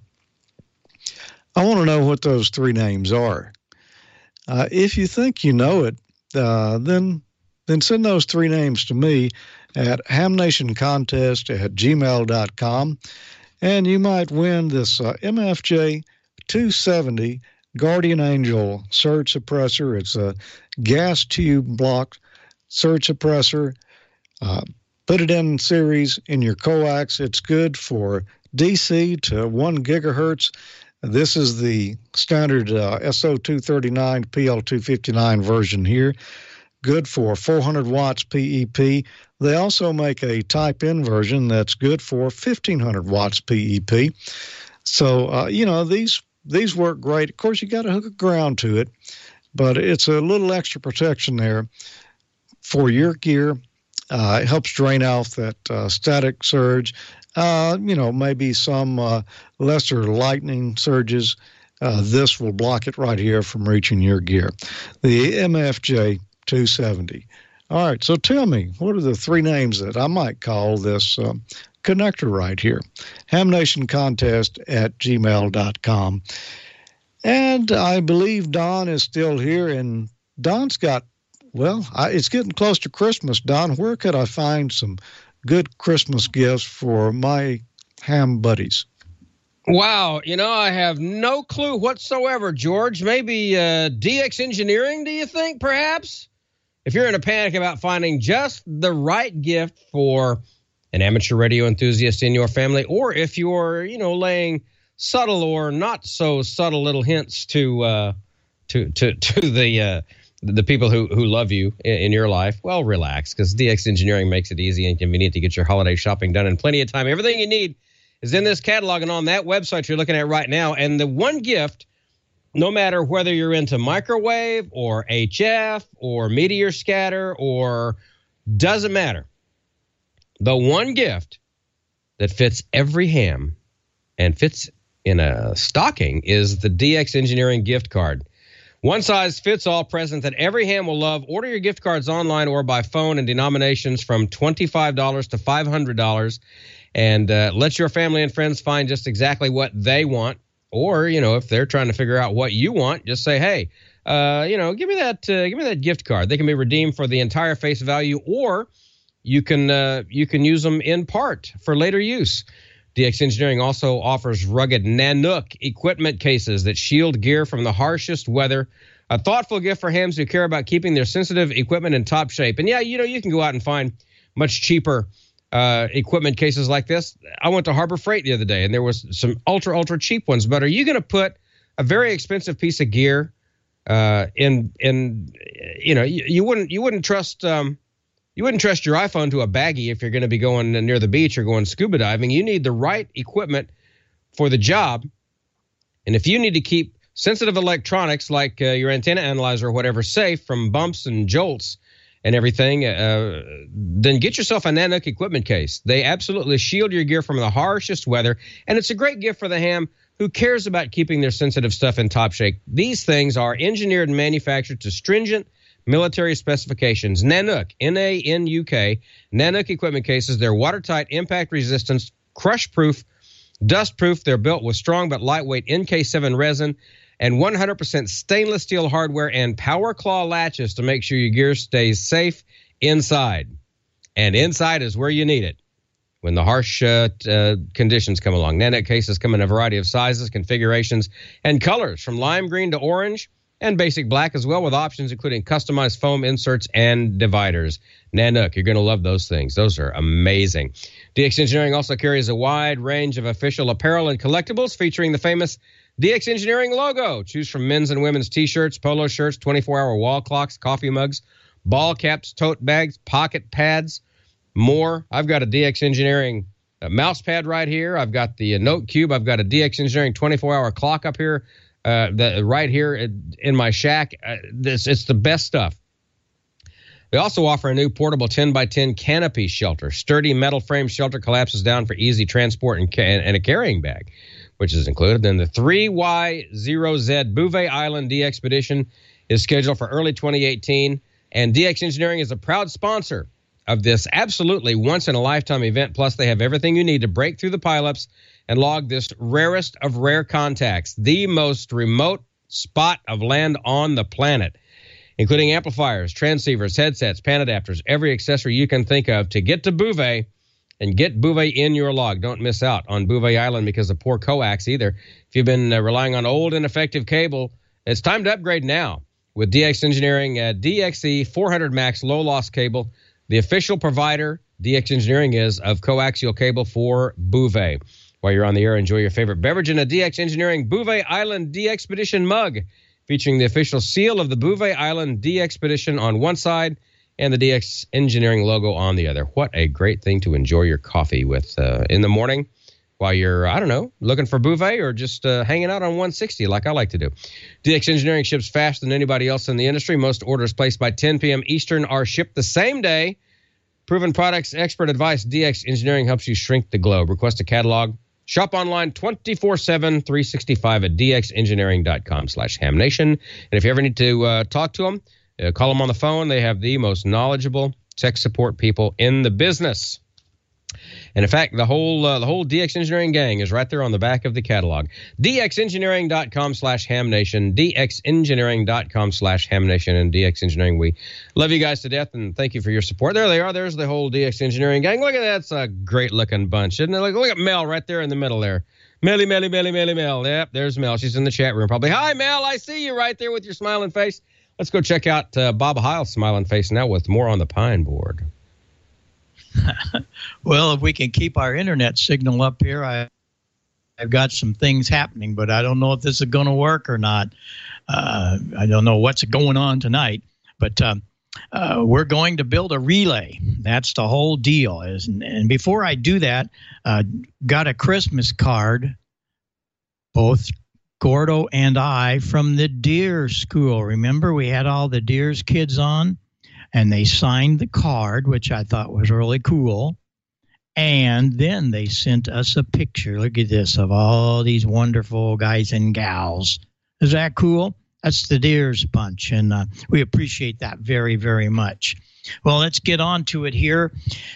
I want to know what those three names are. Uh, if you think you know it, uh, then then send those three names to me at hamnationcontest at gmail dot com, and you might win this uh, M F J two seventy Guardian Angel surge suppressor. It's a gas tube block surge suppressor. Uh, Put it in series in your coax. It's good for D C to one gigahertz. This is the standard uh, S O two thirty-nine P L two fifty-nine version here. Good for four hundred watts P E P. They also make a Type N version that's good for fifteen hundred watts P E P. So, uh, you know, these these work great. Of course, you got to hook a ground to it, but it's a little extra protection there for your gear. Uh, it helps drain off that uh, static surge. Uh, you know, maybe some uh, lesser lightning surges. Uh, this will block it right here from reaching your gear. The M F J two seventy. All right, so tell me, what are the three names that I might call this um, connector right here? hamnationcontest at gmail dot com. And I believe Don is still here, and Don's got Well, I, it's getting close to Christmas, Don. Where could I find some good Christmas gifts for my ham buddies? Wow, you know, I have no clue whatsoever, George. Maybe uh, D X Engineering, do you think, perhaps? If you're in a panic about finding just the right gift for an amateur radio enthusiast in your family, or if you're, you know, laying subtle or not so subtle little hints to uh, to to to the uh, the people who, who love you in, in your life, well, relax, because D X Engineering makes it easy and convenient to get your holiday shopping done in plenty of time. Everything you need is in this catalog and on that website you're looking at right now. And the one gift, no matter whether you're into microwave or H F or meteor scatter or doesn't matter, the one gift that fits every ham and fits in a stocking is the D X Engineering gift card. One size fits all present that every ham will love. Order your gift cards online or by phone in denominations from twenty-five dollars to five hundred dollars. And uh, let your family and friends find just exactly what they want. Or, you know, if they're trying to figure out what you want, just say, hey, uh, you know, give me that uh, give me that gift card. They can be redeemed for the entire face value, or you can uh, you can use them in part for later use. D X Engineering also offers rugged Nanook equipment cases that shield gear from the harshest weather. A thoughtful gift for hams who care about keeping their sensitive equipment in top shape. And yeah, you know, you can go out and find much cheaper uh, equipment cases like this. I went to Harbor Freight the other day, and there was some ultra, ultra cheap ones. But are you going to put a very expensive piece of gear uh, in, in, you know, you, you wouldn't, you wouldn't trust, um, You wouldn't trust your iPhone to a baggie if you're going to be going near the beach or going scuba diving. You need the right equipment for the job. And if you need to keep sensitive electronics like uh, your antenna analyzer or whatever safe from bumps and jolts and everything, uh, then get yourself a Nanook equipment case. They absolutely shield your gear from the harshest weather. And it's a great gift for the ham who cares about keeping their sensitive stuff in top shape. These things are engineered and manufactured to stringent military specifications. Nanook, N A N U K, Nanook equipment cases. They're watertight, impact resistance, crush proof, dust proof. They're built with strong but lightweight N K seven resin and one hundred percent stainless steel hardware and power claw latches to make sure your gear stays safe inside. And inside is where you need it. when the harsh uh, uh, conditions come along. Nanuk cases come in a variety of sizes, configurations, and colors, from lime green to orange and basic black as well, with options including customized foam inserts and dividers. Nanuk, you're going to love those things. Those are amazing. D X Engineering also carries a wide range of official apparel and collectibles featuring the famous D X Engineering logo. Choose from men's and women's T-shirts, polo shirts, twenty-four hour wall clocks, coffee mugs, ball caps, tote bags, pocket pads, more. I've got a D X Engineering uh, mouse pad right here. I've got the uh, Note Cube. I've got a D X Engineering twenty-four hour clock up here, uh, the, right here in my shack. Uh, this It's the best stuff. They also offer a new portable ten by ten canopy shelter. Sturdy metal frame shelter collapses down for easy transport and, ca- and a carrying bag, which is included. Then the three Y zero Z Bouvet Island D Expedition is scheduled for early twenty eighteen. And D X Engineering is a proud sponsor of this absolutely once-in-a-lifetime event. Plus, they have everything you need to break through the pileups and log this rarest of rare contacts, the most remote spot of land on the planet, including amplifiers, transceivers, headsets, pan adapters, every accessory you can think of to get to Bouvet and get Bouvet in your log. Don't miss out on Bouvet Island because of poor coax either. If you've been uh, relying on old, ineffective cable, it's time to upgrade now with D X Engineering uh, D X E four hundred max low-loss cable. The official provider, D X Engineering, is of coaxial cable for Bouvet. While you're on the air, enjoy your favorite beverage in a D X Engineering Bouvet Island D Expedition mug, featuring the official seal of the Bouvet Island D Expedition on one side and the D X Engineering logo on the other. What a great thing to enjoy your coffee with uh, in the morning while you're, I don't know, looking for Bouvet or just uh, hanging out on one sixty like I like to do. D X Engineering ships faster than anybody else in the industry. Most orders placed by ten p.m. Eastern are shipped the same day. Proven products, expert advice. D X Engineering helps you shrink the globe. Request a catalog. Shop online twenty-four seven, three sixty-five at dxengineering.com slash hamnation. And if you ever need to uh, talk to them, uh, call them on the phone. They have the most knowledgeable tech support people in the business. And in fact, the whole uh, the whole D X Engineering gang is right there on the back of the catalog. dxengineering.com slash hamnation, dxengineering.com slash hamnation, and D X Engineering. We love you guys to death, and thank you for your support. There they are. There's the whole D X Engineering gang. Look at that. It's a great-looking bunch, isn't it? Look, look at Mel right there in the middle there. Melly, Melly, Melly, Melly, Mel. Yep, there's Mel. She's in the chat room probably. Hi, Mel. I see you right there with your smiling face. Let's go check out uh, Bob Heil's smiling face now with more on the Pine Board. Well, if we can keep our internet signal up here, I, I've got some things happening, but I don't know if this is going to work or not. Uh, I don't know what's going on tonight, but um, uh, we're going to build a relay. That's the whole deal. Is and before I do that, uh, got a Christmas card, both Gordo and I, from the Deer School. Remember, we had all the Deer's kids on? And they signed the card, which I thought was really cool. And then they sent us a picture. Look at this, of all these wonderful guys and gals. Is that cool? That's the Deers bunch, and uh, we appreciate that very, very much. Well, let's get on to it here.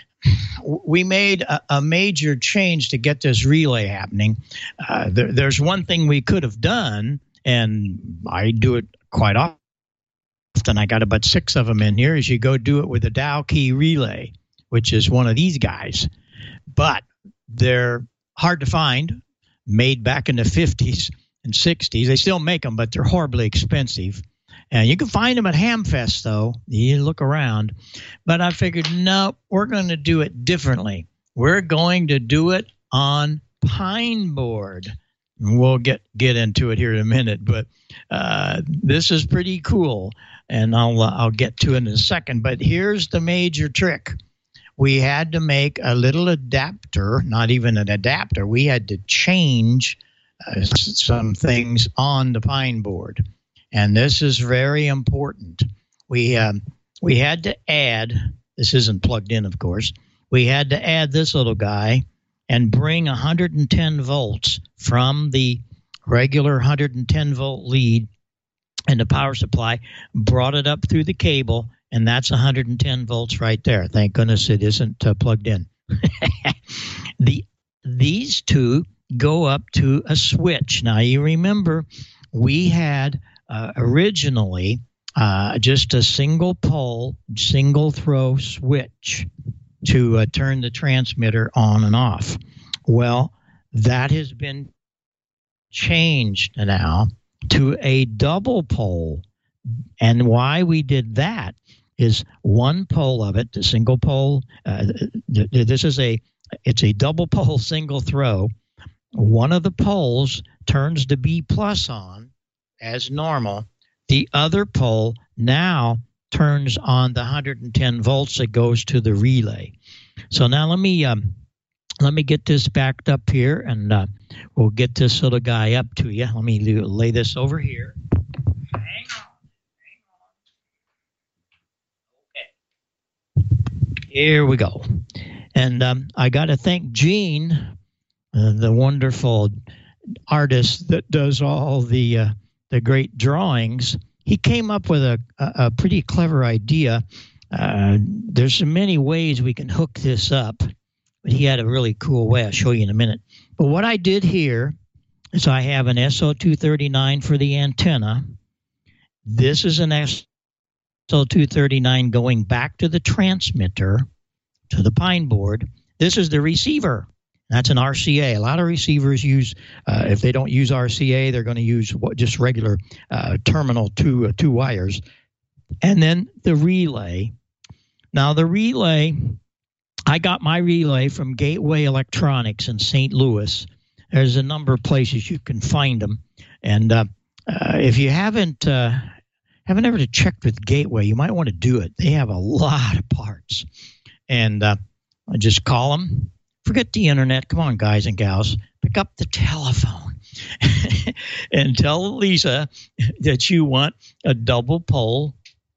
We made a, a major change to get this relay happening. Uh, there, there's one thing we could have done, and I do it quite often. And I got about six of them in here, is you go do it with a Dow key relay, which is one of these guys. But they're hard to find, made back in the fifties and sixties. They still make them, but they're horribly expensive. And you can find them at Hamfest, though. You look around. But I figured, no, we're going to do it differently. We're going to do it on pine board. We'll get, get into it here in a minute, but uh, this is pretty cool, and I'll uh, I'll get to it in a second. But here's the major trick. We had to make a little adapter, not even an adapter. We had to change uh, some things on the pine board, and this is very important. We um, we had to add, this isn't plugged in, of course. We had to add this little guy and bring one hundred ten volts from the regular one hundred ten volt lead and the power supply, brought it up through the cable, and that's one hundred ten volts right there. Thank goodness it isn't uh, plugged in. the These two go up to a switch. Now, you remember we had uh, originally uh, just a single pole, single throw switch. to uh, turn the transmitter on and off. Well, that has been changed now to a double pole. And why we did that is one pole of it, the single pole, uh, th- th- this is a, it's a double pole single throw. One of the poles turns the B plus on as normal. The other pole now turns on the one hundred ten volts that goes to the relay. So now let me um, let me get this backed up here, and uh, we'll get this little guy up to you. Let me do, lay this over here. Hang on. Hang on. Okay. Here we go. And um, I got to thank Gene, uh, the wonderful artist that does all the uh, the great drawings. He came up with a, a, a pretty clever idea. Uh, there's many ways we can hook this up, but he had a really cool way. I'll show you in a minute. But what I did here is I have an S O two thirty-nine for the antenna. This is an S O two thirty-nine going back to the transmitter, to the Pine board. This is the receiver. That's an R C A. A lot of receivers use, uh, if they don't use R C A, they're going to use what, just regular uh, terminal two, uh, two wires. And then the relay. Now, the relay, I got my relay from Gateway Electronics in Saint Louis. There's a number of places you can find them. And uh, uh, if you haven't, uh, haven't ever checked with Gateway, you might want to do it. They have a lot of parts. And uh, just call them. Forget the internet. Come on, guys and gals. Pick up the telephone and tell Lisa that you want a double pole,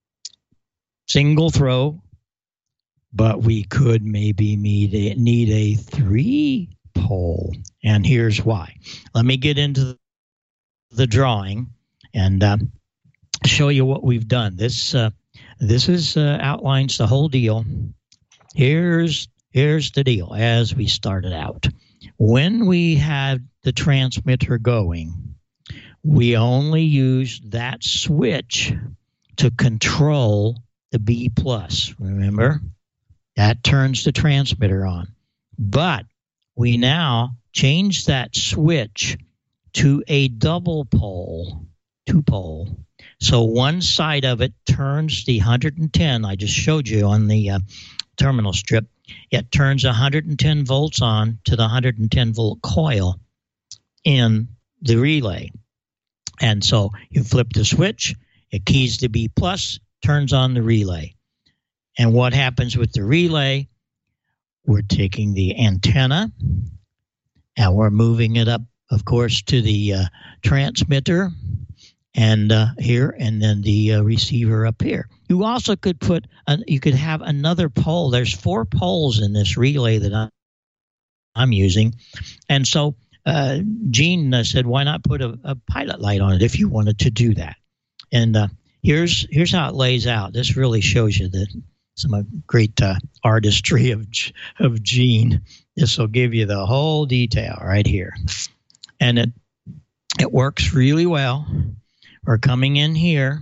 single throw, but we could maybe need a, need a three pole. And here's why. Let me get into the drawing and uh, show you what we've done. This uh, this is uh, outlines the whole deal. Here's Here's the deal as we started out. When we had the transmitter going, we only used that switch to control the B plus. Remember? That turns the transmitter on. But we now changed that switch to a double pole, two pole. So one side of it turns the one hundred ten, I just showed you on the uh, terminal strip. It turns one hundred ten volts on to the one hundred ten volt coil in the relay. And so you flip the switch, it keys to B plus, turns on the relay. And what happens with the relay? We're taking the antenna and we're moving it up, of course, to the uh, transmitter and uh, here, and then the uh, receiver up here. You also could put, an, you could have another pole. There's four poles in this relay that I'm, I'm using. And so uh, Gene uh, said, why not put a, a pilot light on it if you wanted to do that? And uh, here's here's how it lays out. This really shows you the, some uh, great uh, artistry of, of Gene. This will give you the whole detail right here. And it it works really well. We're coming in here.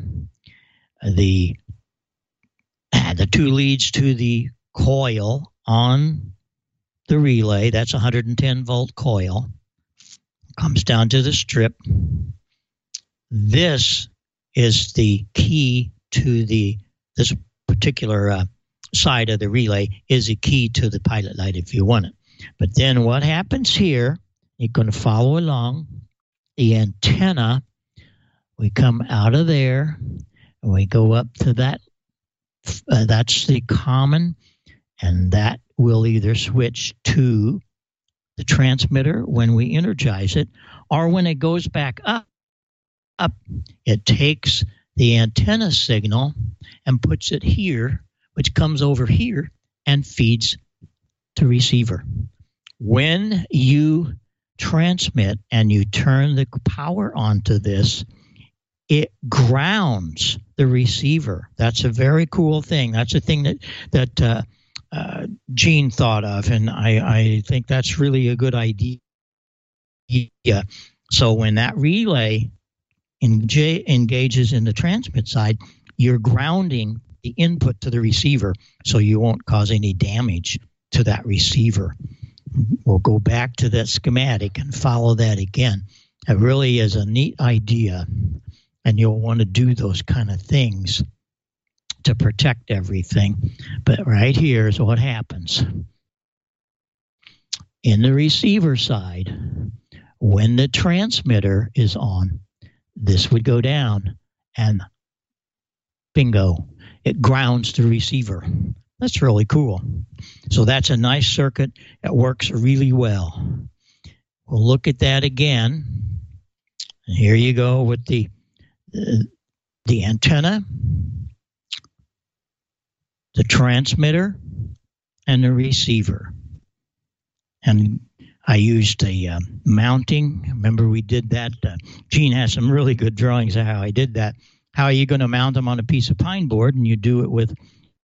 The the two leads to the coil on the relay. That's one hundred ten volt coil. Comes down to the strip. This is the key to the, this particular uh, side of the relay is a key to the pilot light if you want it. But then what happens here, you're going to follow along. The antenna, we come out of there and we go up to that. Uh, that's the common, and that will either switch to the transmitter when we energize it, or when it goes back up, up, it takes the antenna signal and puts it here, which comes over here and feeds the receiver. When you transmit and you turn the power onto this, it grounds the receiver. That's a very cool thing. That's a thing that that uh, uh, Gene thought of, and I, I think that's really a good idea. So when that relay enga- engages in the transmit side, you're grounding the input to the receiver so you won't cause any damage to that receiver. We'll go back to that schematic and follow that again. It really is a neat idea, and you'll want to do those kind of things to protect everything. But right here is what happens. In the receiver side, when the transmitter is on, this would go down, and bingo, it grounds the receiver. That's really cool. So that's a nice circuit. It works really well. We'll look at that again. And here you go with the uh, the antenna, the transmitter, and the receiver. And I used a uh, mounting. Remember we did that? Uh, Gene has some really good drawings of how I did that. How are you going to mount them on a piece of pine board? And you do it with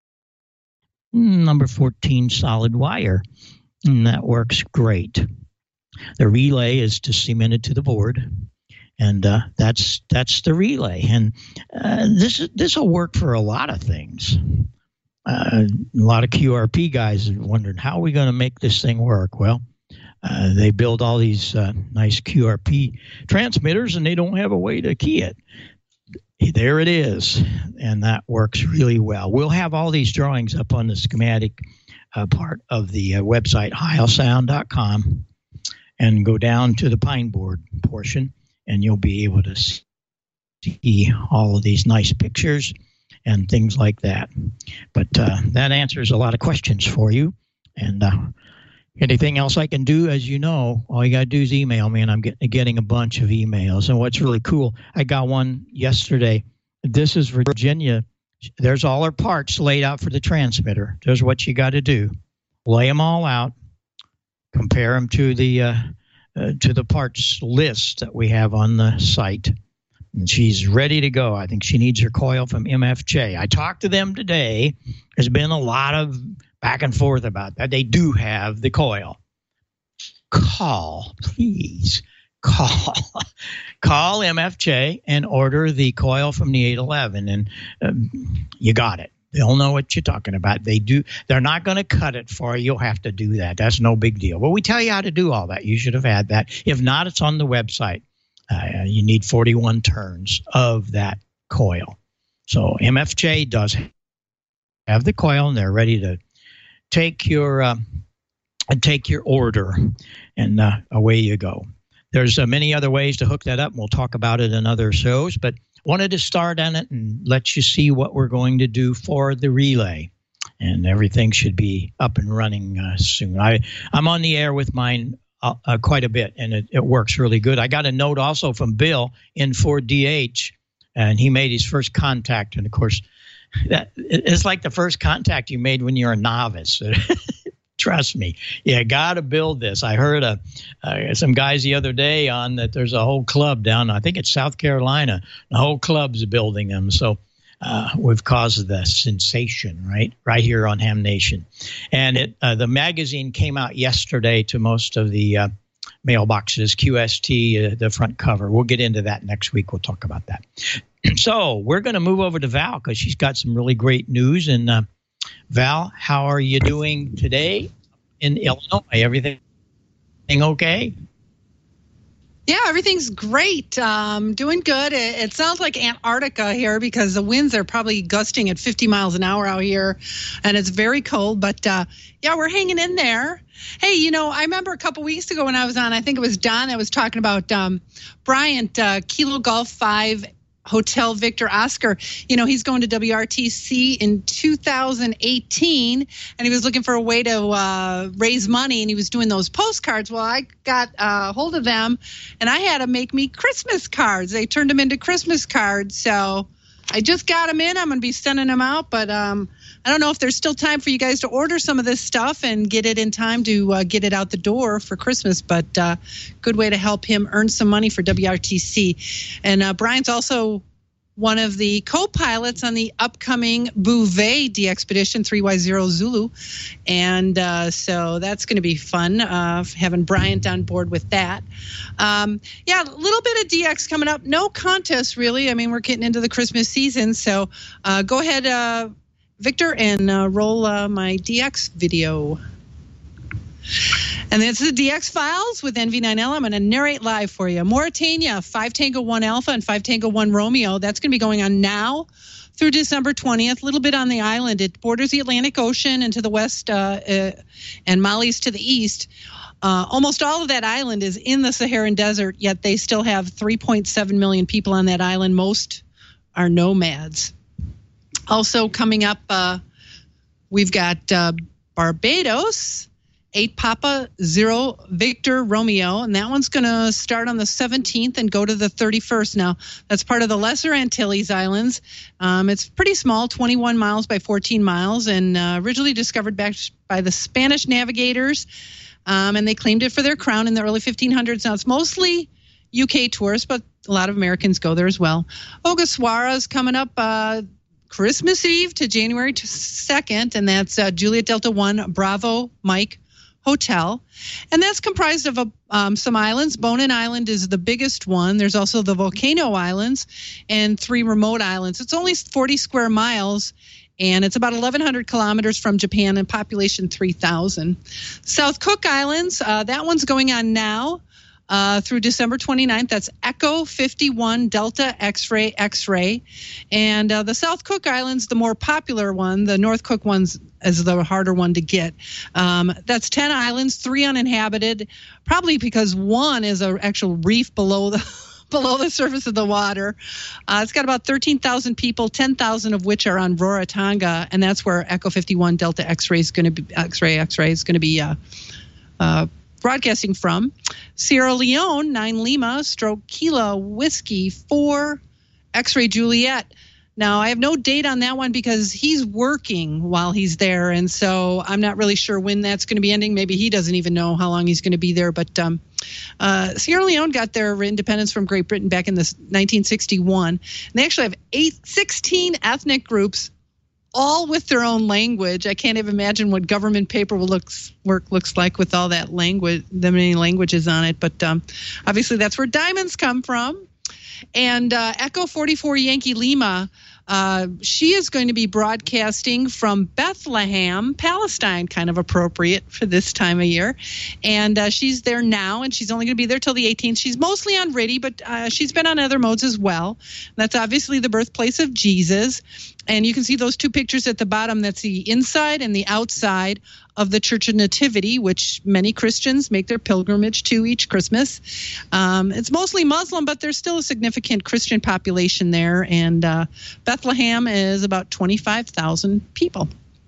number fourteen solid wire. And that works great. The relay is to cement it to the board. And uh, that's that's the relay. And uh, this this will work for a lot of things. Uh, a lot of Q R P guys are wondering, how are we going to make this thing work? Well, uh, they build all these uh, nice Q R P transmitters, and they don't have a way to key it. There it is, and that works really well. We'll have all these drawings up on the schematic uh, part of the uh, website, heil sound dot com, and go down to the pine board portion, and you'll be able to see all of these nice pictures and things like that. But uh, that answers a lot of questions for you. And uh, anything else I can do, as you know, all you got to do is email me, and I'm get, getting a bunch of emails. And what's really cool, I got one yesterday. This is Virginia. There's all her parts laid out for the transmitter. There's what you got to do. Lay them all out, compare them to the, uh, uh, to the parts list that we have on the site. And she's ready to go. I think she needs her coil from M F J. I talked to them today. There's been a lot of back and forth about that. They do have the coil. Call, please. Call. Call M F J and order the coil from the eight eleven, and um, you got it. They'll know what you're talking about. They do. They're not going to cut it for you. You'll have to do that. That's no big deal. Well, we tell you how to do all that. You should have had that. If not, it's on the website. Uh, you need forty-one turns of that coil. So M F J does have the coil, and they're ready to take your uh, take your order, and uh, away you go. There's uh, many other ways to hook that up, and we'll talk about it in other shows, but wanted to start on it and let you see what we're going to do for the relay. And everything should be up and running uh, soon. I, I'm on the air with mine Uh, uh, quite a bit, and it, it works really good. I got a note also from Bill in Fort D H, and he made his first contact. And, of course, that it's like the first contact you made when you're a novice. Trust me. You got to build this. I heard a, uh, some guys the other day on that there's a whole club down, I think it's South Carolina. The whole club's building them. So uh, we've caused the sensation, right, right here on Ham Nation. And it uh, the magazine came out yesterday to most of the uh, mailboxes, Q S T, uh, the front cover. We'll get into that next week. We'll talk about that. So we're going to move over to Val because she's got some really great news. And uh, Val, how are you doing today in Illinois? Everything okay? Yeah, everything's great. Um, doing good. It, it sounds like Antarctica here because the winds are probably gusting at fifty miles an hour out here, and it's very cold. But, uh, yeah, we're hanging in there. Hey, you know, I remember a couple weeks ago when I was on, I think it was Don that was talking about um, Bryant, uh, Kilo Golf five Hotel Victor Oscar. You know, he's going to W R T C in two thousand eighteen, and he was looking for a way to uh, raise money, and he was doing those postcards. Well, I got uh, hold of them, and I had them make me Christmas cards. They turned them into Christmas cards, so I just got them in. I'm going to be sending them out, but um, I don't know if there's still time for you guys to order some of this stuff and get it in time to uh, get it out the door for Christmas, but uh, good way to help him earn some money for W R T C. And uh, Brian's also one of the co-pilots on the upcoming Bouvet DXpedition three Y zero Zulu. And uh, so that's going to be fun, uh, having Bryant on board with that. Um, yeah, a little bit of D X coming up. No contest, really. I mean, we're getting into the Christmas season. So uh, go ahead, uh, Victor, and uh, roll uh, my D X video. And this is the D X Files with N V nine L. I'm going to narrate live for you. Mauritania, five Tango one Alpha and five Tango one Romeo. That's going to be going on now through December twentieth. A little bit on the island. It borders the Atlantic Ocean and to the west, uh, uh, and Mali's to the east. Uh, almost all of that island is in the Saharan Desert, yet they still have three point seven million people on that island. Most are nomads. Also coming up, uh, we've got uh, Barbados, eight Papa, zero Victor Romeo, and that one's going to start on the seventeenth and go to the thirty-first. Now, that's part of the Lesser Antilles Islands. Um, it's pretty small, twenty-one miles by fourteen miles, and uh, originally discovered back by the Spanish navigators, um, and they claimed it for their crown in the early fifteen hundreds. Now, it's mostly U K tourists, but a lot of Americans go there as well. Ogasawara is coming up uh, Christmas Eve to January second, and that's uh, Juliet Delta one Bravo Mike Hotel, and that's comprised of a, um, some islands. Bonin Island is the biggest one. There's also the Volcano Islands and three remote islands. It's only forty square miles, and it's about eleven hundred kilometers from Japan, and population three thousand. South Cook Islands, uh, that one's going on now uh, through December twenty-ninth. That's Echo fifty-one Delta X-ray X-ray, and uh, the South Cook Islands, the more popular one. The North Cook one's is the harder one to get. Um, that's ten islands, three uninhabited, probably because one is an actual reef below the below the surface of the water. Uh, it's got about thirteen thousand people, ten thousand of which are on Rarotonga, and that's where Echo fifty-one Delta X-ray is going to be X-ray X-ray is going to be uh, uh, broadcasting from. Sierra Leone, nine Lima, stroke Kilo Whiskey, four X-ray Juliet. Now, I have no date on that one because he's working while he's there, and so I'm not really sure when that's going to be ending. Maybe he doesn't even know how long he's going to be there. But um, uh, Sierra Leone got their independence from Great Britain back in this nineteen sixty-one. And they actually have eight, sixteen ethnic groups, all with their own language. I can't even imagine what government paperwork looks, work looks like with all that language, that many languages on it. But um, obviously, that's where diamonds come from. And uh, Echo forty-four Yankee Lima, uh, she is going to be broadcasting from Bethlehem, Palestine, kind of appropriate for this time of year. And uh, she's there now, and she's only going to be there till the eighteenth. She's mostly on R I D I, but uh, she's been on other modes as well. That's obviously the birthplace of Jesus. And you can see those two pictures at the bottom. That's the inside and the outside of the Church of Nativity, which many Christians make their pilgrimage to each Christmas. Um, it's mostly Muslim, but there's still a significant Christian population there. And uh, Bethlehem is about twenty-five thousand people.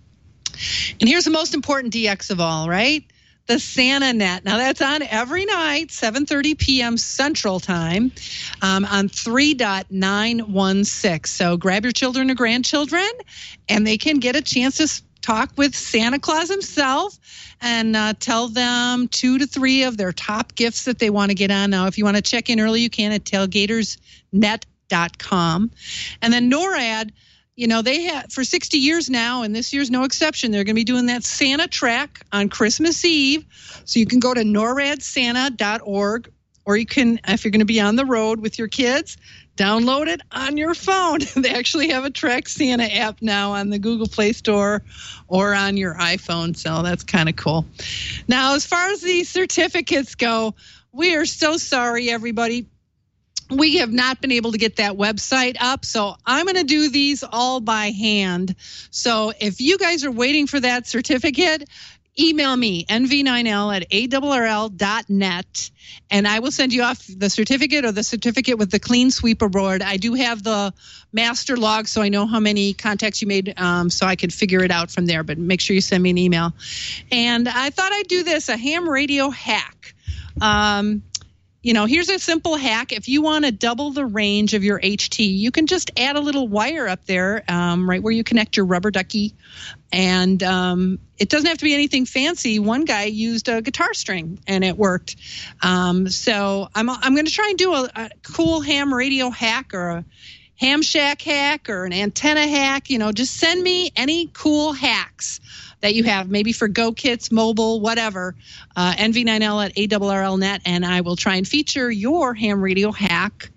And here's the most important D X of all, right? The Santa Net. Now, that's on every night, seven thirty p.m. Central Time um, on three point nine one six. So grab your children or grandchildren, and they can get a chance to talk with Santa Claus himself and uh, tell them two to three of their top gifts that they want to get on. Now, if you want to check in early, you can at tailgaters net dot com. And then NORAD, you know, they have for sixty years now, and this year's no exception. They're going to be doing that Santa track on Christmas Eve. So you can go to norad santa dot org, or you can, if you're going to be on the road with your kids, download it on your phone. They actually have a Track Santa app now on the Google Play Store or on your iPhone. So that's kind of cool. Now, as far as the certificates go, we are so sorry, everybody. We have not been able to get that website up, so I'm going to do these all by hand. So if you guys are waiting for that certificate, email me, N V nine L at A R R L dot net, and I will send you off the certificate or the certificate with the clean sweep award. I do have the master log, so I know how many contacts you made, um, so I could figure it out from there, but make sure you send me an email. And I thought I'd do this, a ham radio hack. Um, You know, here's a simple hack. If you want to double the range of your H T, you can just add a little wire up there, um, right where you connect your rubber ducky. And um, it doesn't have to be anything fancy. One guy used a guitar string, and it worked. Um, so I'm I'm going to try and do a, a cool ham radio hack or a ham shack hack or an antenna hack. You know, just send me any cool hacks that you have, maybe for Go Kits, mobile, whatever, uh, N V nine L at A R R L dot net, and I will try and feature your ham radio hack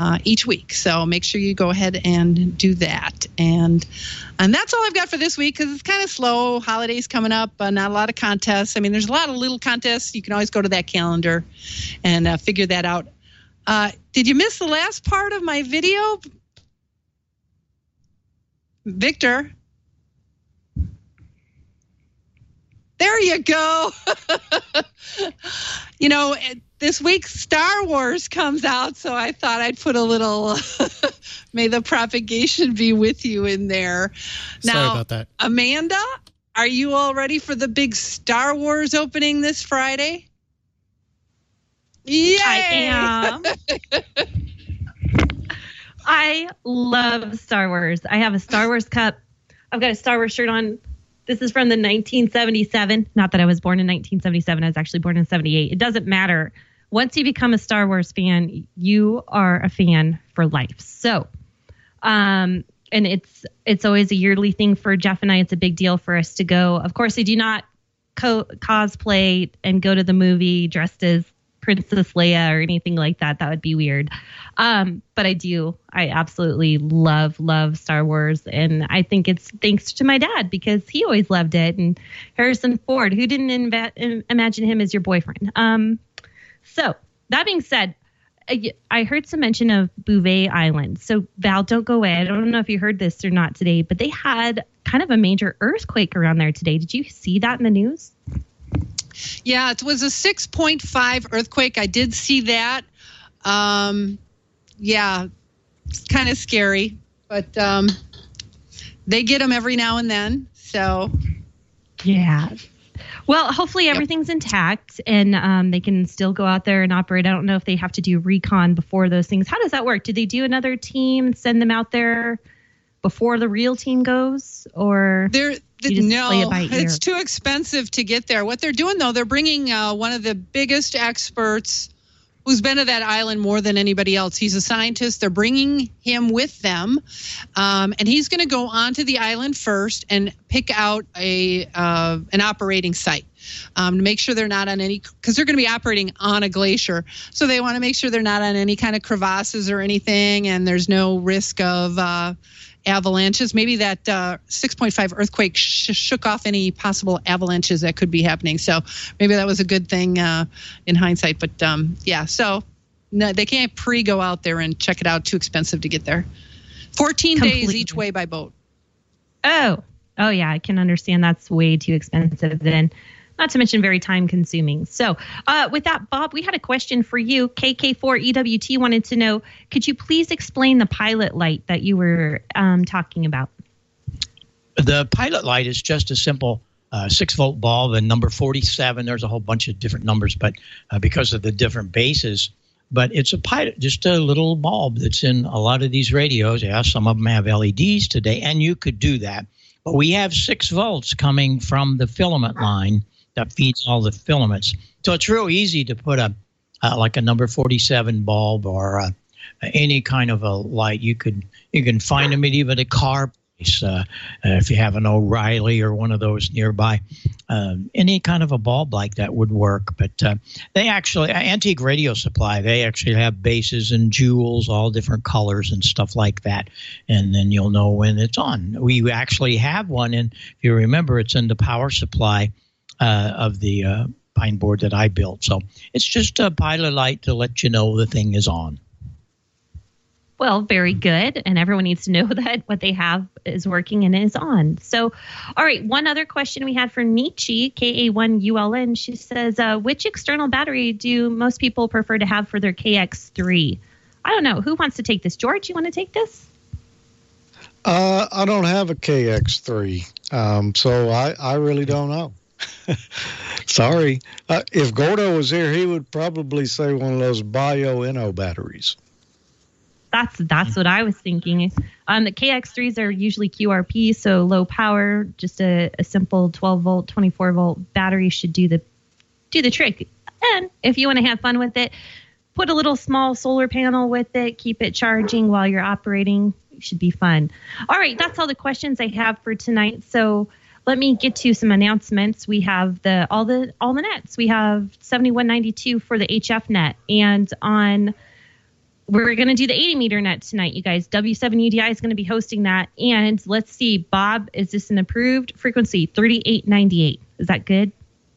uh, each week. So make sure you go ahead and do that. And and that's all I've got for this week because it's kind of slow. Holidays coming up, uh, not a lot of contests. I mean, there's a lot of little contests. You can always go to that calendar and uh, figure that out. Uh, did you miss the last part of my video? Victor? There you go. You know, this week Star Wars comes out, so I thought I'd put a little May the Propagation Be With You in there. Sorry now, about that. Amanda, are you all ready for the big Star Wars opening this Friday? Yay! I am. I love Star Wars. I have a Star Wars cup. I've got a Star Wars shirt on. This is from the nineteen seventy-seven. Not that I was born in nineteen seventy-seven. I was actually born in seventy-eight. It doesn't matter. Once you become a Star Wars fan, you are a fan for life. So, um, and it's it's always a yearly thing for Jeff and I. It's a big deal for us to go. Of course, I do not co- cosplay and go to the movie dressed as Princess Leia or anything like that. That would be weird. Um, but I do. I absolutely love, love Star Wars. And I think it's thanks to my dad because he always loved it. And Harrison Ford, who didn't inv- imagine him as your boyfriend? Um, so that being said, I, I heard some mention of Bouvet Island. So Val, don't go away. I don't know if you heard this or not today, but they had kind of a major earthquake around there today. Did you see that in the news? Yeah, it was a six point five earthquake. I did see that. Um, yeah, it's kind of scary, but um, they get them every now and then. So, yeah. Well, hopefully everything's yep. intact and um, they can still go out there and operate. I don't know if they have to do recon before those things. How does that work? Do they do another team and send them out there before the real team goes, or they're you just no, play it by ear? It's too expensive to get there. What they're doing though, they're bringing uh, one of the biggest experts who's been to that island more than anybody else. He's a scientist. They're bringing him with them, um, and he's going to go onto the island first and pick out a uh, an operating site. Um, to make sure they're not on any, because they're going to be operating on a glacier. So they want to make sure they're not on any kind of crevasses or anything, and there's no risk of uh, avalanches. Maybe that uh, six point five earthquake sh- shook off any possible avalanches that could be happening. So maybe that was a good thing uh, in hindsight. But um, yeah, so no, they can't pre-go out there and check it out. Too expensive to get there. fourteen Completely. Days each way by boat. Oh, oh yeah, I can understand that's way too expensive then. Not to mention very time consuming. So uh, with that, Bob, we had a question for you. K K four E W T wanted to know, could you please explain the pilot light that you were um, talking about? The pilot light is just a simple uh, six volt bulb and number forty-seven. There's a whole bunch of different numbers, but uh, because of the different bases, but it's a pilot, just a little bulb that's in a lot of these radios. Yeah, some of them have L E Ds today, and you could do that. But we have six volts coming from the filament line that feeds all the filaments. So it's real easy to put a uh, like a number forty-seven bulb or uh, any kind of a light. You could you can find them at even a car place uh, uh, if you have an O'Reilly or one of those nearby. Um, any kind of a bulb like that would work. But uh, they actually, Antique Radio Supply, they actually have bases and jewels, all different colors and stuff like that. And then you'll know when it's on. We actually have one, and if you remember, it's in the power supply Uh, of the uh, pine board that I built. So it's just a pilot light to let you know the thing is on. Well, very good. And everyone needs to know that what they have is working and is on. So, all right, one other question we had for Nietzsche, K A one U L N. She says, uh, which external battery do most people prefer to have for their K X three? I don't know. Who wants to take this? George, you want to take this? Uh, I don't have a K X three, um, so I, I really don't know. Sorry. Uh, if Gordo was here, he would probably say one of those Bio-Inno batteries. That's that's what I was thinking. Um, the K X threes are usually Q R P, so low power. Just a, a simple twelve volt, twenty-four volt battery should do the do the trick. And if you want to have fun with it, put a little small solar panel with it. Keep it charging while you're operating. It should be fun. All right, that's all the questions I have for tonight. So let me get to some announcements. We have the all the all the nets. We have seventy-one ninety-two for the H F net, and on we're going to do the eighty meter net tonight, you guys. W seven U D I is going to be hosting that. And let's see, Bob, is this an approved frequency? thirty-eight ninety-eight. Is that good?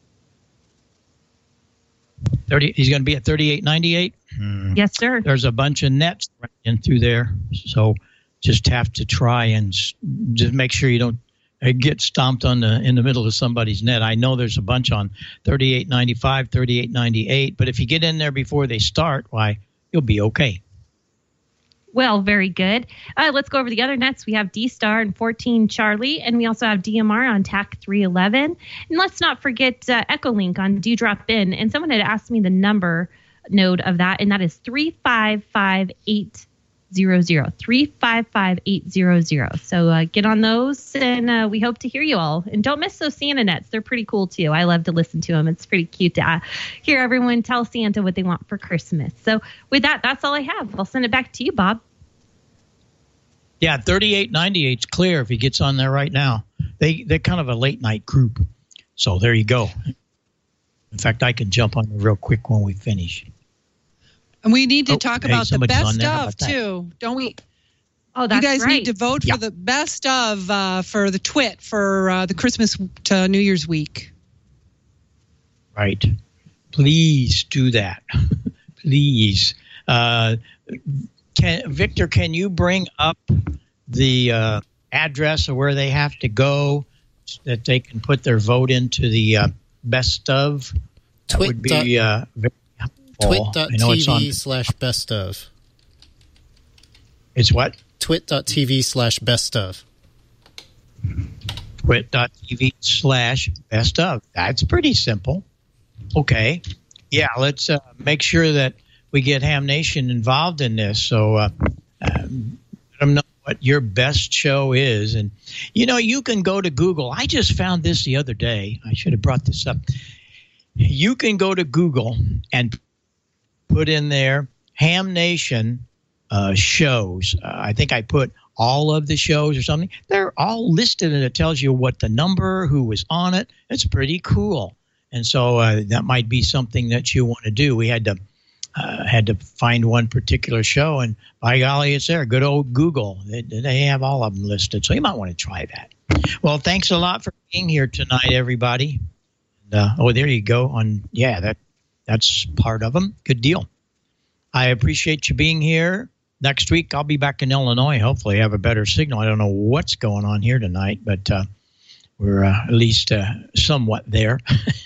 thirty. He's going to be at thirty-eight ninety-eight. Hmm. Yes, sir. There's a bunch of nets running through there, so just have to try and just make sure you don't get stomped on the in the middle of somebody's net. I know there's a bunch on thirty-eight ninety-five, thirty-eight ninety-eight, but if you get in there before they start, why, you'll be okay. Well, very good. Uh, let's go over the other nets. We have D-Star and fourteen Charlie, and we also have D M R on T A C three eleven. And let's not forget uh, Echolink on Dewdrop In. And someone had asked me the number node of that, and that is three five five eight zero zero. three five five eight zero zero. So uh, get on those, and uh, we hope to hear you all. And don't miss those Santa nets. They're pretty cool, too. I love to listen to them. It's pretty cute to uh, hear everyone tell Santa what they want for Christmas. So with that, that's all I have. I'll send it back to you, Bob. Yeah, thirty-eight ninety-eight's clear if he gets on there right now. They, they're kind of a late-night group. So there you go. In fact, I can jump on there real quick when we finish. And we need to oh, talk hey, about the best about of, that? too, don't we? Oh, that's You guys right. need to vote yeah. for the best of uh, for the twit for uh, the Christmas to New Year's week. Right. Please do that. Please. Uh, can Victor, can you bring up the uh, address of where they have to go so that they can put their vote into the uh, best of? That Twit would be uh, very twit.tv slash best of. It's what? Twit.tv slash best of. Twit.tv slash best of. That's pretty simple. Okay. Yeah, let's uh, make sure that we get Ham Nation involved in this. So uh, um, let them know what your best show is. And, you know, you can go to Google. I just found this the other day. I should have brought this up. You can go to Google and put in there Ham Nation uh, shows. Uh, I think I put all of the shows or something. They're all listed, and it tells you what the number, who was on it. It's pretty cool. And so uh, that might be something that you want to do. We had to uh, had to find one particular show, and by golly, it's there. Good old Google. They, they have all of them listed, so you might want to try that. Well, thanks a lot for being here tonight, everybody. And, uh, oh, there you go. On yeah, that that's part of them. Good deal. I appreciate you being here. Next week, I'll be back in Illinois. Hopefully, I have a better signal. I don't know what's going on here tonight, but uh, we're uh, at least uh, somewhat there.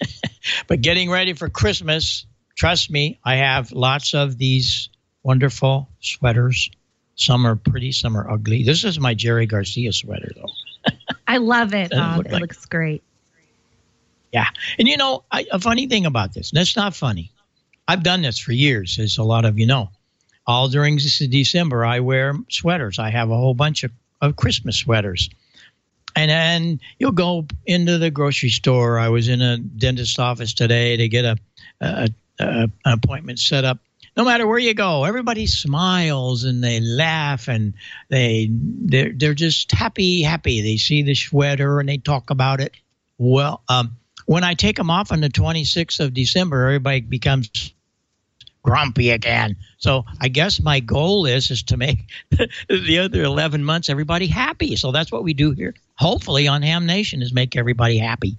But getting ready for Christmas, trust me, I have lots of these wonderful sweaters. Some are pretty, some are ugly. This is my Jerry Garcia sweater, though. I love it, Doesn't Bob. look It like- looks great. Yeah. And, you know, I, a funny thing about this, and it's not funny. I've done this for years, as a lot of you know. All during this December, I wear sweaters. I have a whole bunch of, of Christmas sweaters. And then you'll go into the grocery store. I was in a dentist's office today to get a, a, a an appointment set up. No matter where you go, everybody smiles and they laugh and they they're, they're just happy, happy. They see the sweater and they talk about it. Well, um, when I take them off on the twenty-sixth of December, everybody becomes grumpy again. So I guess my goal is is to make the other eleven months everybody happy. So that's what we do here. Hopefully on Ham Nation is make everybody happy.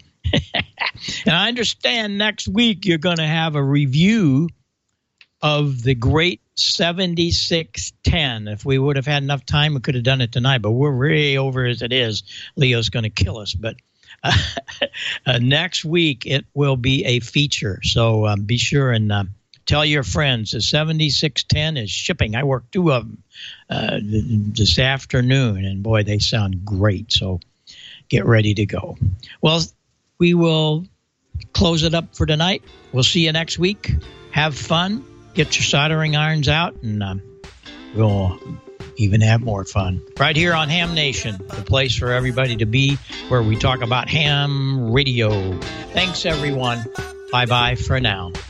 And I understand next week you're going to have a review of the great seventy-six ten. If we would have had enough time, we could have done it tonight, but we're way over as it is. Leo's going to kill us. But uh, uh, next week it will be a feature. So um, be sure and uh, tell your friends. The seventy-six ten is shipping. I worked two of them uh, this afternoon, and boy, they sound great. So get ready to go. Well, we will close it up for tonight. We'll see you next week. Have fun. Get your soldering irons out, and um, we'll even have more fun. Right here on Ham Nation, the place for everybody to be, where we talk about ham radio. Thanks, everyone. Bye-bye for now.